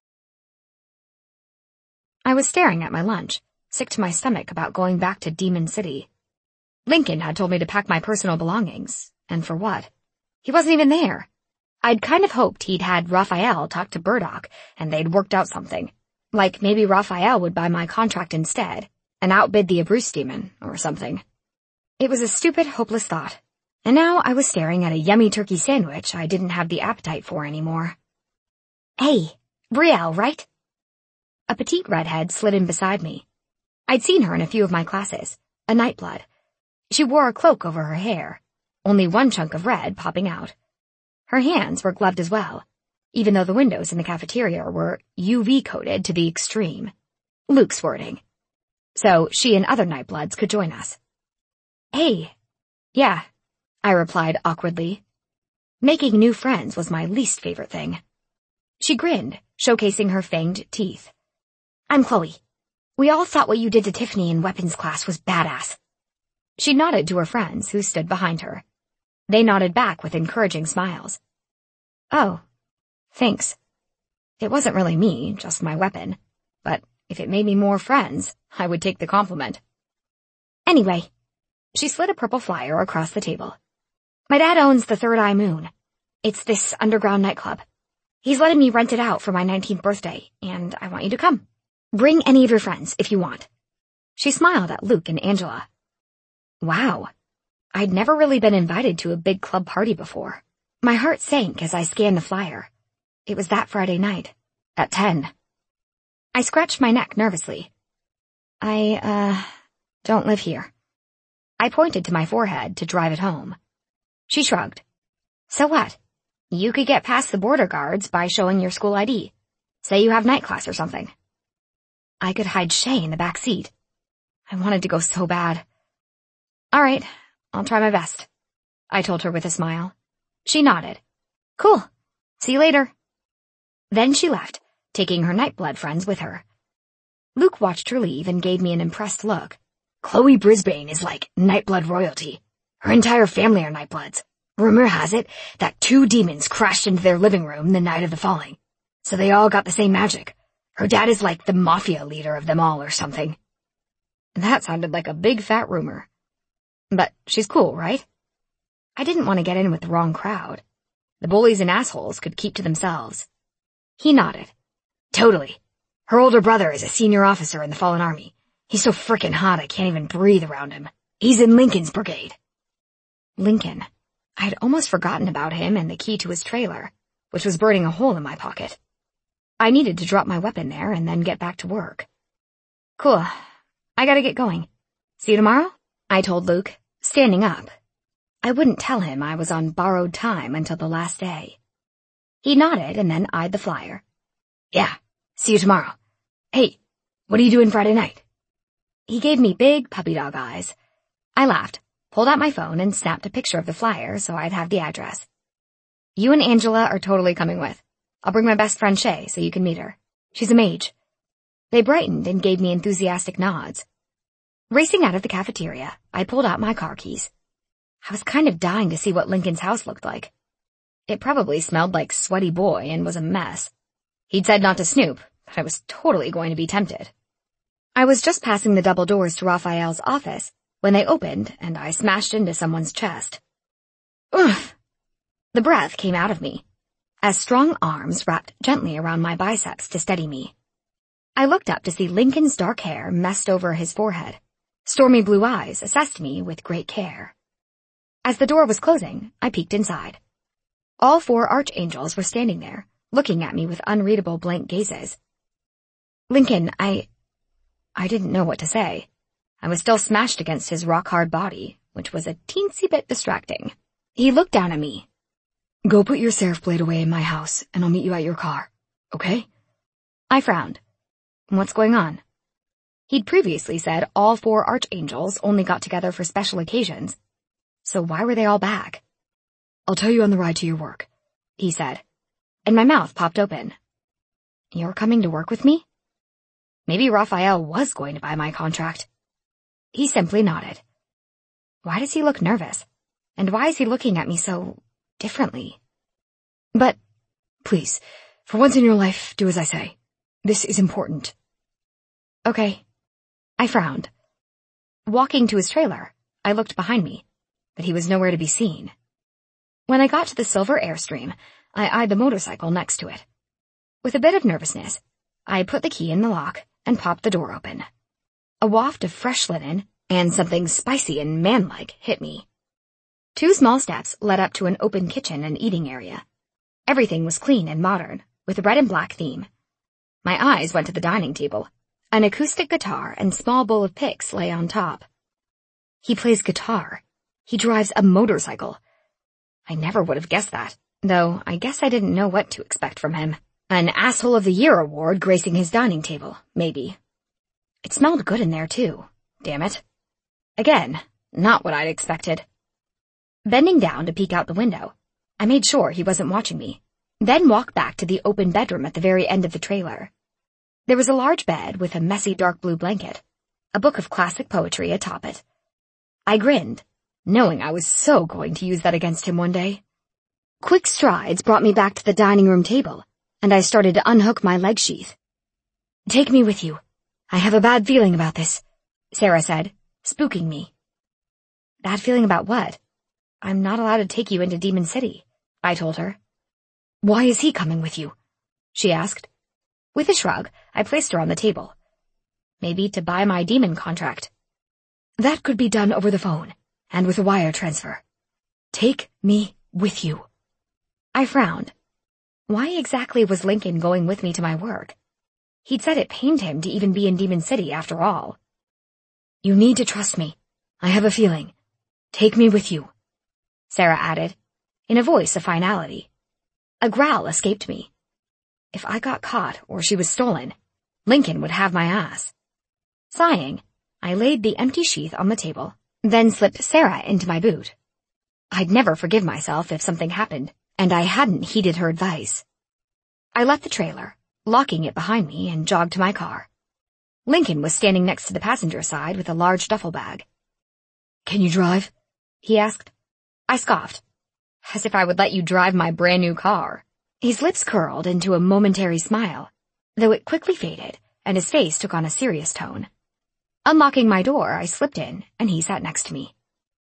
I was staring at my lunch, sick to my stomach about going back to Demon City. Lincoln had told me to pack my personal belongings, and for what? He wasn't even there. I'd kind of hoped he'd had Raphael talk to Burdock, and they'd worked out something. Like maybe Raphael would buy my contract instead, and outbid the Abruz demon, or something. It was a stupid, hopeless thought, and now I was staring at a yummy turkey sandwich I didn't have the appetite for anymore.
Hey, Brielle, right?
A petite redhead slid in beside me. I'd seen her in a few of my classes, a Nightblood. She wore a cloak over her hair, only one chunk of red popping out. Her hands were gloved as well, even though the windows in the cafeteria were U V-coated to the extreme. Luke's wording. So she and other Nightbloods could join us. Hey. Yeah, I replied awkwardly. Making new friends was my least favorite thing. She grinned, showcasing her fanged teeth.
I'm Chloe. We all thought what you did to Tiffany in weapons class was badass.
She nodded to her friends, who stood behind her. They nodded back with encouraging smiles. Oh, thanks. It wasn't really me, just my weapon. But if it made me more friends, I would take the compliment.
Anyway,
she slid a purple flyer across the table.
My dad owns the Third Eye Moon. It's this underground nightclub. He's letting me rent it out for my nineteenth birthday, and I want you to come. Bring any of your friends if you want.
She smiled at Luke and Angela. Wow. I'd never really been invited to a big club party before. My heart sank as I scanned the flyer. It was that Friday night, at ten. I scratched my neck nervously. I, uh, don't live here. I pointed to my forehead to drive it home. She shrugged. So what? You could get past the border guards by showing your school I D. Say you have night class or something. I could hide Shay in the back seat. I wanted to go so bad. All right. I'll try my best, I told her with a smile. She nodded. Cool. See you later. Then she left, taking her Nightblood friends with her. Luke watched her leave and gave me an impressed look.
Chloe Brisbane is like Nightblood royalty. Her entire family are Nightbloods. Rumor has it that two demons crashed into their living room the night of the falling. So they all got the same magic. Her dad is like the mafia leader of them all or something.
That sounded like a big fat rumor. But she's cool, right? I didn't want to get in with the wrong crowd. The bullies and assholes could keep to themselves. He nodded.
Totally. Her older brother is a senior officer in the Fallen Army. He's so frickin' hot I can't even breathe around him. He's in Lincoln's brigade.
Lincoln. I'd almost forgotten about him and the key to his trailer, which was burning a hole in my pocket. I needed to drop my weapon there and then get back to work. Cool. I gotta get going. See you tomorrow? I told Luke, standing up. I wouldn't tell him I was on borrowed time until the last day. He nodded and then eyed the flyer.
Yeah, see you tomorrow. Hey, what are you doing Friday night?
He gave me big puppy dog eyes. I laughed, pulled out my phone, and snapped a picture of the flyer so I'd have the address. You and Angela are totally coming with. I'll bring my best friend Shay so you can meet her. She's a mage. They brightened and gave me enthusiastic nods. Racing out of the cafeteria, I pulled out my car keys. I was kind of dying to see what Lincoln's house looked like. It probably smelled like Sweaty Boy and was a mess. He'd said not to snoop, but I was totally going to be tempted. I was just passing the double doors to Raphael's office when they opened and I smashed into someone's chest. Oof! The breath came out of me, as strong arms wrapped gently around my biceps to steady me. I looked up to see Lincoln's dark hair messed over his forehead. Stormy blue eyes assessed me with great care. As the door was closing, I peeked inside. All four archangels were standing there, looking at me with unreadable blank gazes. Lincoln, I... I didn't know what to say. I was still smashed against his rock-hard body, which was a teensy bit distracting. He looked down at me.
Go put your Seraph blade away in my house, and I'll meet you at your car, okay?
I frowned. What's going on? He'd previously said all four archangels only got together for special occasions. So why were they all back?
I'll tell you on the ride to your work,
he said, and my mouth popped open. You're coming to work with me? Maybe Raphael was going to buy my contract. He simply nodded. Why does he look nervous? And why is he looking at me so differently?
But, please, for once in your life, do as I say. This is important.
Okay. I frowned. Walking to his trailer, I looked behind me, but he was nowhere to be seen. When I got to the silver Airstream, I eyed the motorcycle next to it. With a bit of nervousness, I put the key in the lock and popped the door open. A waft of fresh linen and something spicy and manlike hit me. Two small steps led up to an open kitchen and eating area. Everything was clean and modern, with a red and black theme. My eyes went to the dining table. An acoustic guitar and small bowl of picks lay on top. He plays guitar. He drives a motorcycle. I never would have guessed that, though I guess I didn't know what to expect from him. An Asshole of the Year award gracing his dining table, maybe. It smelled good in there, too. Damn it. Again, not what I'd expected. Bending down to peek out the window, I made sure he wasn't watching me, then walked back to the open bedroom at the very end of the trailer. There was a large bed with a messy dark blue blanket, a book of classic poetry atop it. I grinned, knowing I was so going to use that against him one day. Quick strides brought me back to the dining room table, and I started to unhook my leg sheath. Take me with you. I have a bad feeling about this, Sarah said, spooking me. Bad feeling about what? I'm not allowed to take you into Demon City, I told her. Why is he coming with you? She asked. With a shrug, I placed her on the table. Maybe to buy my demon contract. That could be done over the phone, and with a wire transfer. Take me with you. I frowned. Why exactly was Lincoln going with me to my work? He'd said it pained him to even be in Demon City after all. You need to trust me. I have a feeling. Take me with you, Sarah added, in a voice of finality. A growl escaped me. If I got caught or she was stolen, Lincoln would have my ass. Sighing, I laid the empty sheath on the table, then slipped Sarah into my boot. I'd never forgive myself if something happened, and I hadn't heeded her advice. I left the trailer, locking it behind me, and jogged to my car. Lincoln was standing next to the passenger side with a large duffel bag. Can you drive? He asked. I scoffed. As if I would let you drive my brand new car. His lips curled into a momentary smile, though it quickly faded, and his face took on a serious tone. Unlocking my door, I slipped in, and he sat next to me.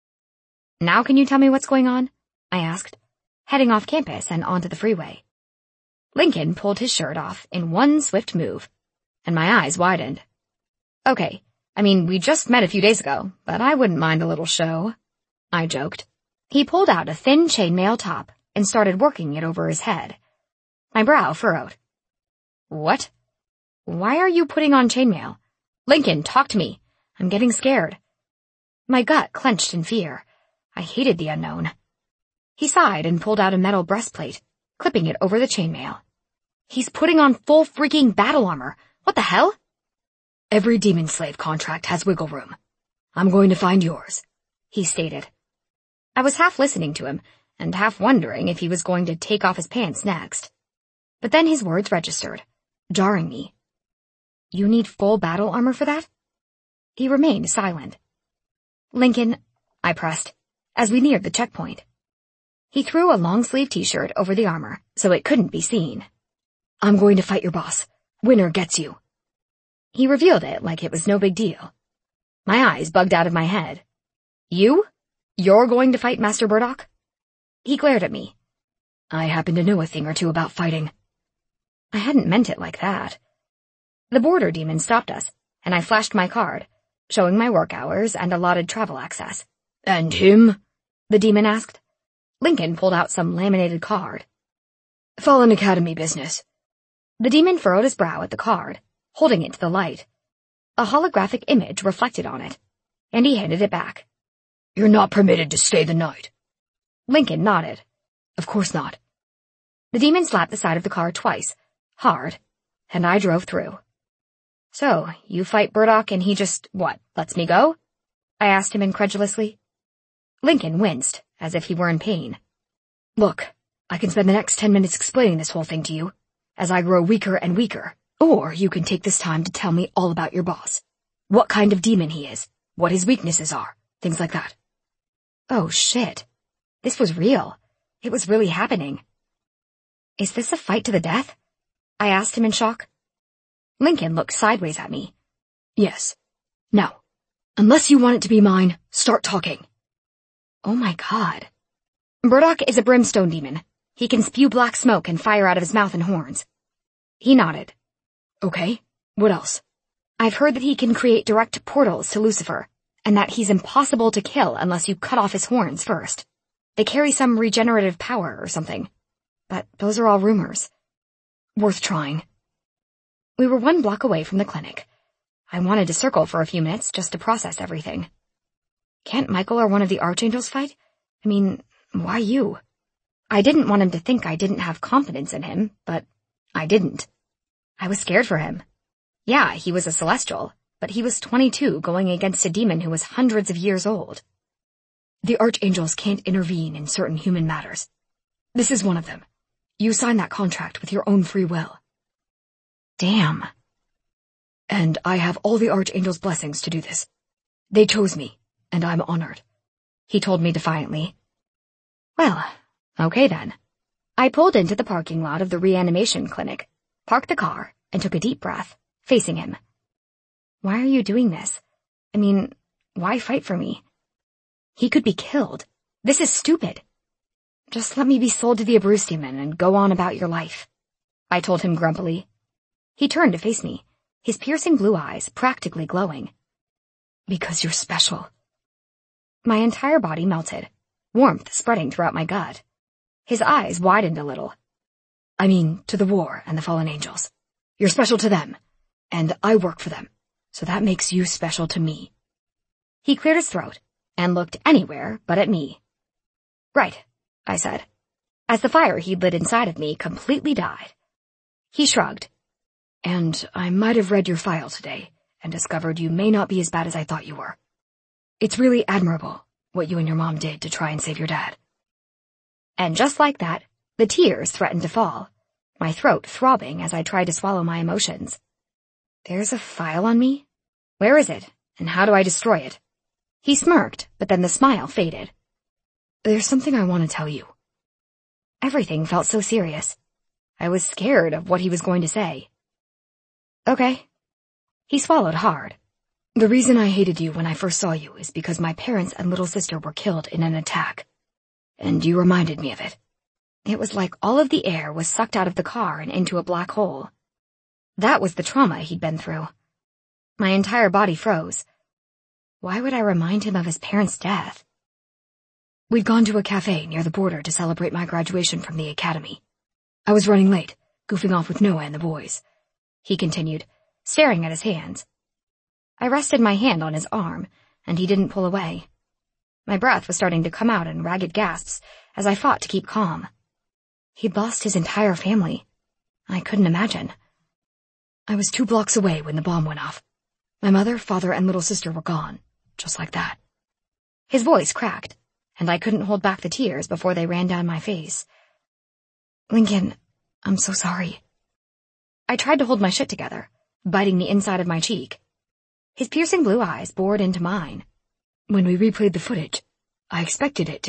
Now can you tell me what's going on? I asked, heading off campus and onto the freeway. Lincoln pulled his shirt off in one swift move, and my eyes widened. Okay, I mean, we just met a few days ago, but I wouldn't mind a little show, I joked. He pulled out a thin chainmail top and started working it over his head. My brow furrowed. What? Why are you putting on chainmail? Lincoln, talk to me. I'm getting scared. My gut clenched in fear. I hated the unknown. He sighed and pulled out a metal breastplate, clipping it over the chainmail. He's putting on full freaking battle armor. What the hell? Every demon slave contract has wiggle room. I'm going to find yours, he stated. I was half listening to him and half wondering if he was going to take off his pants next. But then his words registered, jarring me. You need full battle armor for that? He remained silent. Lincoln, I pressed, as we neared the checkpoint. He threw a long-sleeve t-shirt over the armor, so it couldn't be seen.
I'm going to fight your boss. Winner gets you.
He revealed it like it was no big deal. My eyes bugged out of my head. You? You're going to fight Master Burdock? He glared at me.
I happen to know a thing or two about fighting.
I hadn't meant it like that. The border demon stopped us, and I flashed my card, showing my work hours and allotted travel access.
And him?
The demon asked. Lincoln pulled out some laminated card.
Fallen Academy business.
The demon furrowed his brow at the card, holding it to the light. A holographic image reflected on it, and he handed it back.
You're not permitted to stay the night.
Lincoln nodded.
Of course not.
The demon slapped the side of the card twice, hard, and I drove through. So, you fight Burdock and he just, what, lets me go? I asked him incredulously. Lincoln winced, as if he were in pain.
Look, I can spend the next ten minutes explaining this whole thing to you, as I grow weaker and weaker, or you can take this time to tell me all about your boss. What kind of demon he is, what his weaknesses are, things like that.
Oh, shit. This was real. It was really happening. Is this a fight to the death? I asked him in shock. Lincoln looked sideways at me.
Yes. Now, unless you want it to be mine, start talking.
Oh my god. Burdock is a brimstone demon. He can spew black smoke and fire out of his mouth and horns. He nodded.
Okay, what else?
I've heard that he can create direct portals to Lucifer, and that he's impossible to kill unless you cut off his horns first. They carry some regenerative power or something. But those are all rumors.
Worth trying.
We were one block away from the clinic. I wanted to circle for a few minutes just to process everything. Can't Michael or one of the Archangels fight? I mean, why you? I didn't want him to think I didn't have confidence in him, but I didn't. I was scared for him. Yeah, he was a Celestial, but he was twenty-two going against a demon who was hundreds of years old.
The Archangels can't intervene in certain human matters. This is one of them. You signed that contract with your own free will.
Damn.
And I have all the Archangel's blessings to do this. They chose me, and I'm honored.
He told me defiantly. Well, okay then. I pulled into the parking lot of the reanimation clinic, parked the car, and took a deep breath, facing him. Why are you doing this? I mean, why fight for me? He could be killed. This is stupid. Just let me be sold to the Abruz demon and go on about your life, I told him grumpily. He turned to face me, his piercing blue eyes practically glowing.
Because you're special.
My entire body melted, warmth spreading throughout my gut. His eyes widened a little.
I mean, to the war and the fallen angels. You're special to them, and I work for them, so that makes you special to me.
He cleared his throat and looked anywhere but at me. Right, I said, as the fire he'd lit inside of me completely died. He shrugged.
And I might have read your file today and discovered you may not be as bad as I thought you were. It's really admirable what you and your mom did to try and save your dad.
And just like that, the tears threatened to fall, my throat throbbing as I tried to swallow my emotions. There's a file on me? Where is it, and how do I destroy it? He smirked, but then the smile faded.
There's something I want to tell you.
Everything felt so serious. I was scared of what he was going to say. Okay. He swallowed hard.
The reason I hated you when I first saw you is because my parents and little sister were killed in an attack. And you reminded me of it.
It was like all of the air was sucked out of the car and into a black hole. That was the trauma he'd been through. My entire body froze. Why would I remind him of his parents' death?
We'd gone to a cafe near the border to celebrate my graduation from the academy. I was running late, goofing off with Noah and the boys.
He continued, staring at his hands. I rested my hand on his arm, and he didn't pull away. My breath was starting to come out in ragged gasps as I fought to keep calm. He'd lost his entire family. I couldn't imagine.
I was two blocks away when the bomb went off. My mother, father, and little sister were gone, just like that.
His voice cracked, and I couldn't hold back the tears before they ran down my face. Lincoln, I'm so sorry. I tried to hold my shit together, biting the inside of my cheek. His piercing blue eyes bored into mine.
When we replayed the footage, I expected it to